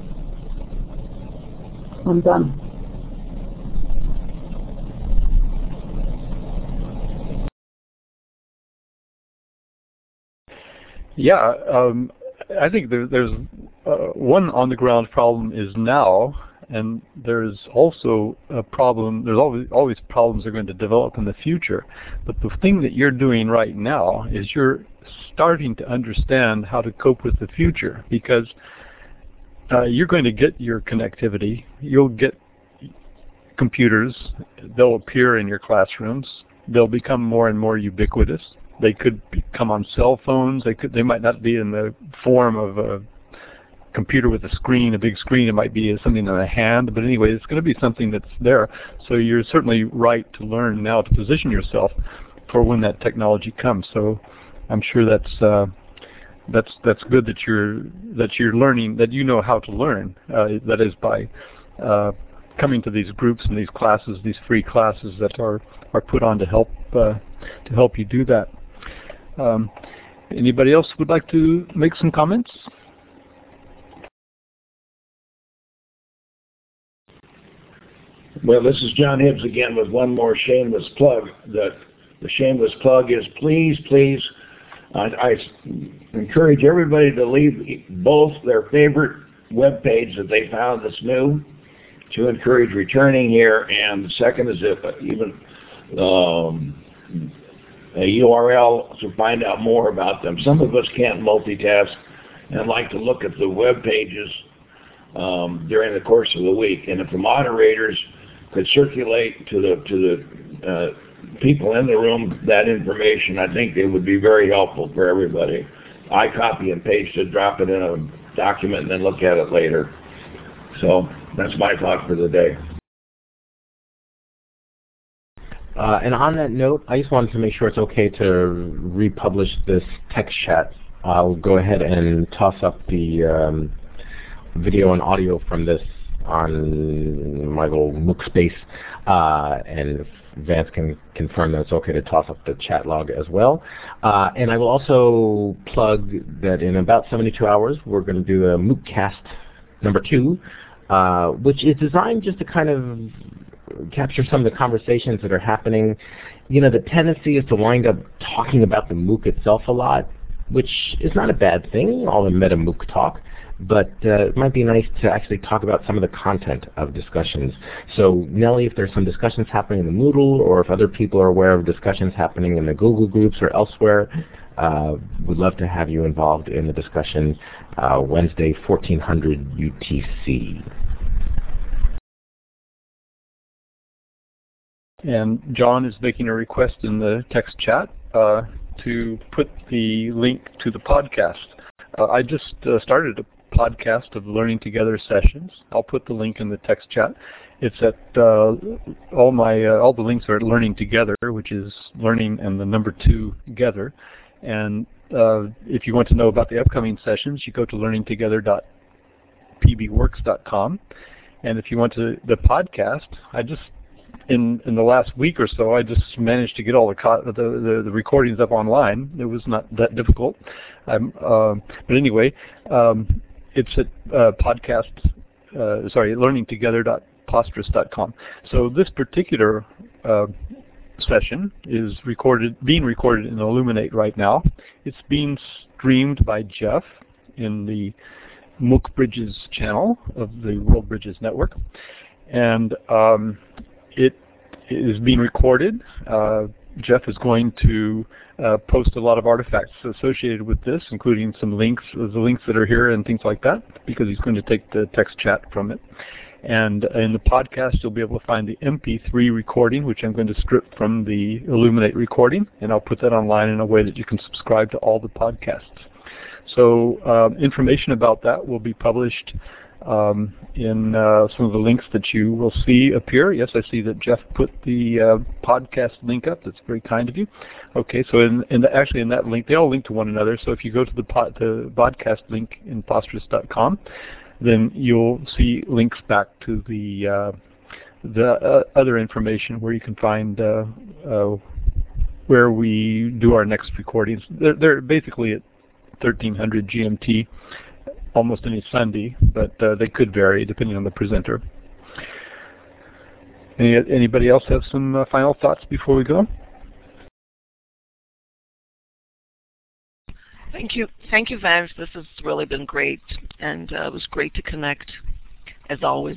Speaker 7: I'm done.
Speaker 1: Yeah, um, I think there, there's uh, one on the ground problem is now. And there's also a problem, there's always, always problems that are going to develop in the future. But the thing that you're doing right now is you're starting to understand how to cope with the future, because uh, you're going to get your connectivity. You'll get computers. They'll appear in your classrooms. They'll become more and more ubiquitous. They could come on cell phones. They could. They might not be in the form of a computer with a screen, a big screen. It might be something in a hand, but anyway, it's going to be something that's there. So you're certainly right to learn now to position yourself for when that technology comes. So I'm sure that's uh, that's that's good that you're that you're learning, that you know how to learn. Uh, that is by uh, coming to these groups and these classes, these free classes that are are put on to help uh, to help you do that. Um, anybody else would like to make some comments?
Speaker 3: Well, this is John Hibbs again with one more shameless plug. The, the shameless plug is please, please, uh, I encourage everybody to leave both their favorite web page that they found that's new to encourage returning here, and the second is if even um, a U R L to find out more about them. Some of us can't multitask and like to look at the web pages um, during the course of the week, and if the moderators could circulate to the to the uh, people in the room that information, I think it would be very helpful for everybody. I copy and paste it, drop it in a document, and then look at it later. So that's my thought for the day.
Speaker 2: Uh, and on that note, I just wanted to make sure it's okay to republish this text chat. I'll go ahead and toss up the um, video and audio from this on my little MOOC space, uh, and if Vance can confirm that it's okay to toss up the chat log as well. Uh, and I will also plug that in about seventy-two hours we're going to do a MOOCcast number two, uh, which is designed just to kind of capture some of the conversations that are happening. You know, the tendency is to wind up talking about the MOOC itself a lot, which is not a bad thing, all the meta MOOC talk. but uh, it might be nice to actually talk about some of the content of discussions. So Nellie, if there's some discussions happening in the Moodle, or if other people are aware of discussions happening in the Google groups or elsewhere, uh, we'd love to have you involved in the discussion uh, Wednesday, fourteen hundred U T C.
Speaker 1: And John is making a request in the text chat uh, to put the link to the podcast. Uh, I just uh, started a podcast of Learning Together sessions. I'll put the link in the text chat. It's at uh, all my uh, all the links are at Learning Together, which is learning and the number two together. And uh, if you want to know about the upcoming sessions, you go to learning together dot p b works dot com. And if you want to the podcast, I just in in the last week or so, I just managed to get all the co the, the, the recordings up online. It was not that difficult. I'm, uh, but anyway, um, it's at uh, podcast. Uh, sorry, learning together dot posterous dot com. So this particular uh, session is recorded, being recorded in Illuminate right now. It's being streamed by Jeff in the MOOC Bridges channel of the World Bridges Network, and um, it is being recorded. Uh, Jeff is going to uh, post a lot of artifacts associated with this, including some links, the links that are here and things like that, because he's going to take the text chat from it. And in the podcast, you'll be able to find the M P three recording, which I'm going to strip from the Illuminate recording, and I'll put that online in a way that you can subscribe to all the podcasts. So um, information about that will be published um, in uh, some of the links that you will see appear. Yes, I see that Jeff put the uh, podcast link up. That's very kind of you. Okay, so in, in the, actually in that link, they all link to one another. So if you go to the, pod, the podcast link in posterous dot com, then you'll see links back to the uh, the uh, other information where you can find uh, uh, where we do our next recordings. They're, they're basically at thirteen hundred G M T almost any Sunday, but uh, they could vary depending on the presenter. Any, anybody else have some uh, final thoughts before we go?
Speaker 4: Thank you. Thank you, Vance. This has really been great, and uh, it was great to connect, as always.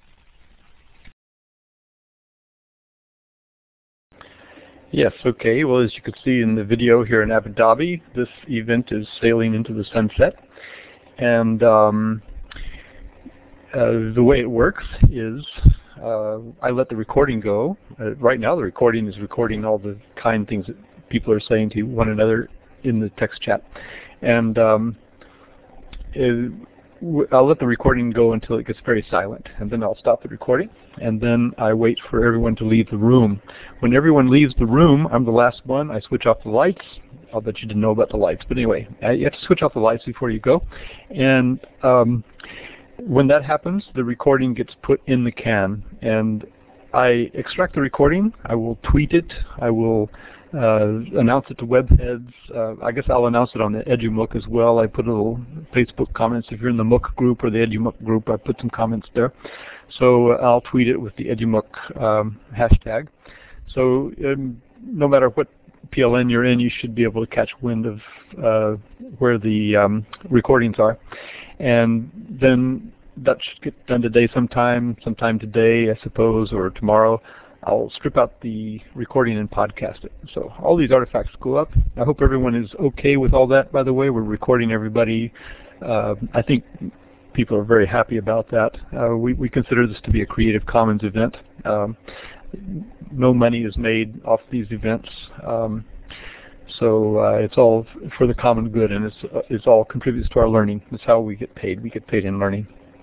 Speaker 1: Yes, okay. Well, as you can see in the video here in Abu Dhabi, this event is sailing into the sunset. And um, uh, the way it works is uh, I let the recording go. Uh, right now the recording is recording all the kind things that people are saying to one another in the text chat. And um, it, I'll let the recording go until it gets very silent, and then I'll stop the recording, and then I wait for everyone to leave the room. When everyone leaves the room, I'm the last one, I switch off the lights. I'll bet you didn't know about the lights, but anyway, you have to switch off the lights before you go. And um, when that happens, the recording gets put in the can, and I extract the recording, I will tweet it, I will Uh, announce it to webheads. Uh, I guess I'll announce it on the EduMOOC as well. I put a little Facebook comments. If you're in the MOOC group or the EduMOOC group, I put some comments there. So uh, I'll tweet it with the EduMOOC um, hashtag. So um, no matter what P L N you're in, you should be able to catch wind of uh, where the um, recordings are. And then that should get done today sometime, sometime today, I suppose, or tomorrow. I'll strip out the recording and podcast it. So all these artifacts go up. I hope everyone is okay with all that, by the way. We're recording everybody. Uh, I think people are very happy about that. Uh, we, we consider this to be a Creative Commons event. Um, no money is made off these events. Um, so uh, it's all for the common good, and it's, uh, it's all contributes to our learning. That's how we get paid. We get paid in learning.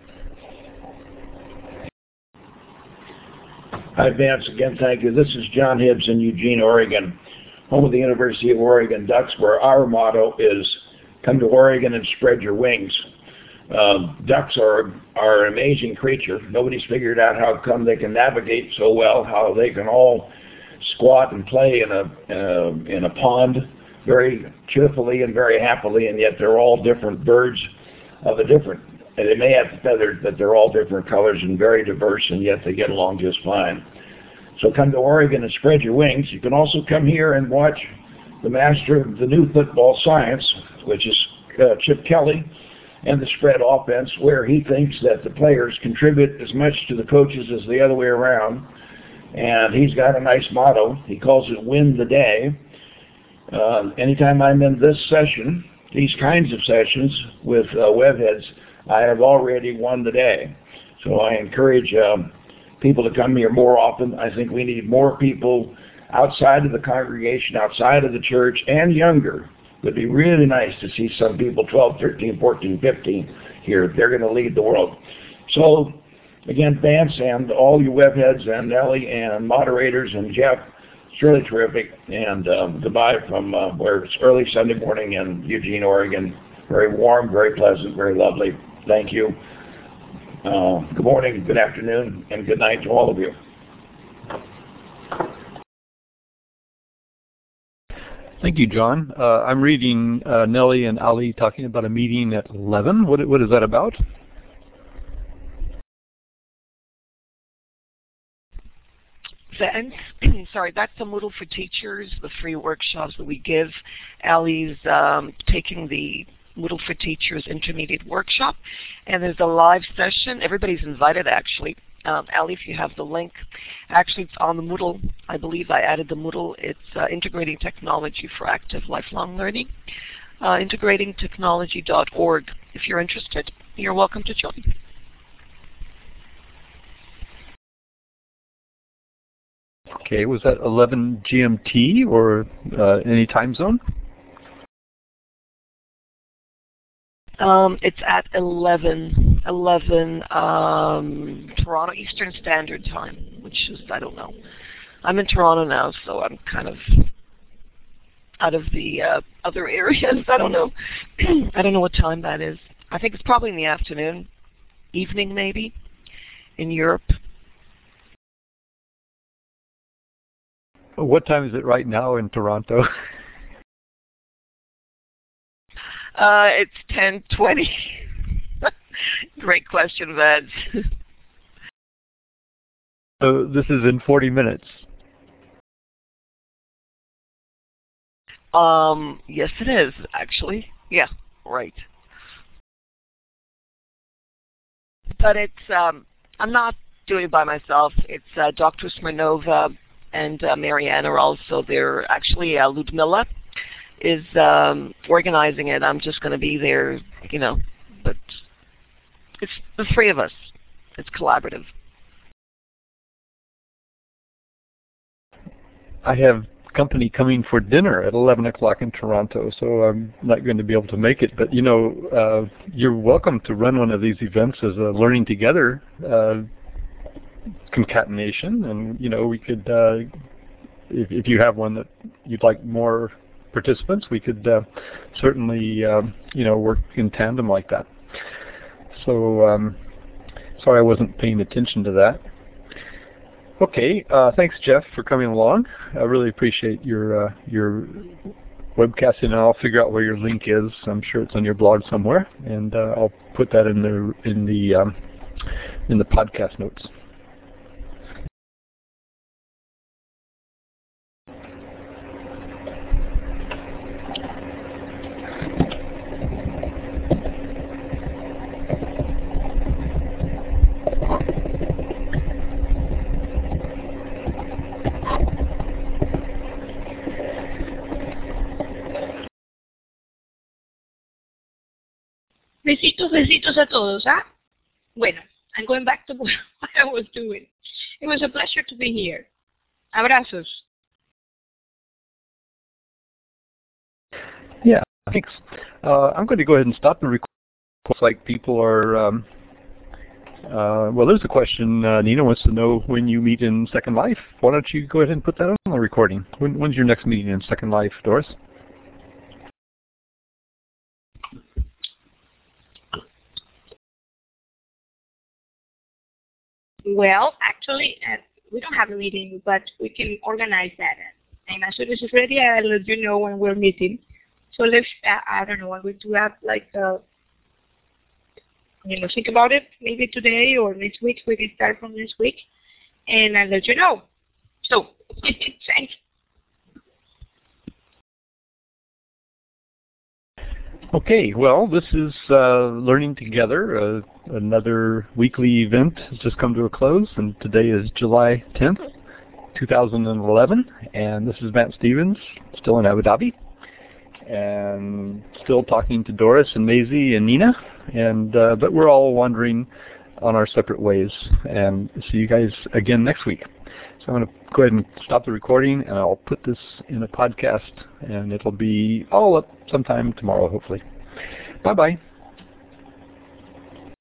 Speaker 3: Hi, Vance. Again, thank you. This is John Hibbs in Eugene, Oregon, home of the University of Oregon Ducks, where our motto is, come to Oregon and spread your wings. Um, ducks are, are an amazing creature. Nobody's figured out how come they can navigate so well, how they can all squat and play in a, uh, in a pond very cheerfully and very happily, and yet they're all different birds of a different And they may have feathers, but they're all different colors and very diverse, and yet they get along just fine. So come to Oregon and spread your wings. You can also come here and watch the master of the new football science, which is uh, Chip Kelly, and the spread offense, where he thinks that the players contribute as much to the coaches as the other way around. And he's got a nice motto. He calls it win the day. Uh, anytime I'm in this session, these kinds of sessions with uh, webheads, I have already won the day. So I encourage um, people to come here more often. I think we need more people outside of the congregation, outside of the church, and younger. It would be really nice to see some people twelve, thirteen, fourteen, fifteen here. They're going to lead the world. So again, Vance and all you webheads and Nellie and moderators and Jeff, it's really terrific. And um, goodbye from uh, where it's early Sunday morning in Eugene, Oregon. Very warm, very pleasant, very lovely. Thank you. Uh, good morning, good afternoon, and good night to all of you.
Speaker 1: Thank you, John. Uh, I'm reading uh, Nellie and Ali talking about a meeting at eleven. What, what is that about?
Speaker 4: Vance, sorry, that's the Moodle for Teachers, the free workshops that we give. Ali's um, taking the Moodle for Teachers Intermediate Workshop, and there's a live session. Everybody's invited, actually. Um, Ali, if you have the link, actually it's on the Moodle. I believe I added the Moodle. It's uh, Integrating Technology for Active Lifelong Learning, uh, integrating technology dot org. If you're interested, you're welcome to join.
Speaker 1: Okay, was that eleven G M T or uh, any time zone?
Speaker 4: Um, it's at eleven, eleven um, Toronto Eastern Standard Time, which is, I don't know. I'm in Toronto now, so I'm kind of out of the uh, other areas. I don't know. I don't know what time that is. I think it's probably in the afternoon, evening maybe, in Europe.
Speaker 1: What time is it right now in Toronto?
Speaker 4: Uh, it's ten twenty. Great question, Vance.
Speaker 1: So this is in forty minutes.
Speaker 4: Um, yes, it is, actually. Yeah, right. But it's, um, I'm not doing it by myself. It's uh, Doctor Smirnova and uh, Marianne are also there. Actually, uh, Ludmilla is um, organizing it. I'm just going to be there, you know, but it's the three of us. It's collaborative.
Speaker 1: I have company coming for dinner at eleven o'clock in Toronto, so I'm not going to be able to make it. But, you know, uh, you're welcome to run one of these events as a learning together uh, concatenation. And, you know, we could, uh, if, if you have one that you'd like more participants, we could uh, certainly, um, you know, work in tandem like that. So, um, sorry I wasn't paying attention to that. Okay, uh, thanks, Jeff, for coming along. I really appreciate your uh, your webcasting, and I'll figure out where your link is. I'm sure it's on your blog somewhere, and uh, I'll put that in the in the um, in the podcast notes.
Speaker 5: Besitos, besitos a todos, ah? Bueno, I'm going back to what I was doing. It was a pleasure to be here. Abrazos.
Speaker 1: Yeah, thanks. Uh, I'm going to go ahead and stop the recording. Looks like people are, um, uh, well, there's a question. Uh, Nina wants to know when you meet in Second Life. Why don't you go ahead and put that on the recording? When, when's your next meeting in Second Life, Doris?
Speaker 5: Well, actually, uh, we don't have a meeting, but we can organize that. And as soon as it's ready, I'll let you know when we're meeting. So let's, uh, I don't know, I'm going to have like, uh, you know, think about it maybe today or next week. We can start from next week, and I'll let you know. So, thanks.
Speaker 1: Okay, well, this is uh, Learning Together. Uh, another weekly event has just come to a close, and today is July tenth, two thousand eleven, and this is Matt Stevens, still in Abu Dhabi, and still talking to Doris and Maisie and Nina, and uh, but we're all wandering on our separate ways, and see you guys again next week. So I'm going to go ahead and stop the recording, and I'll put this in a podcast, and it'll be all up sometime tomorrow, hopefully. Bye-bye.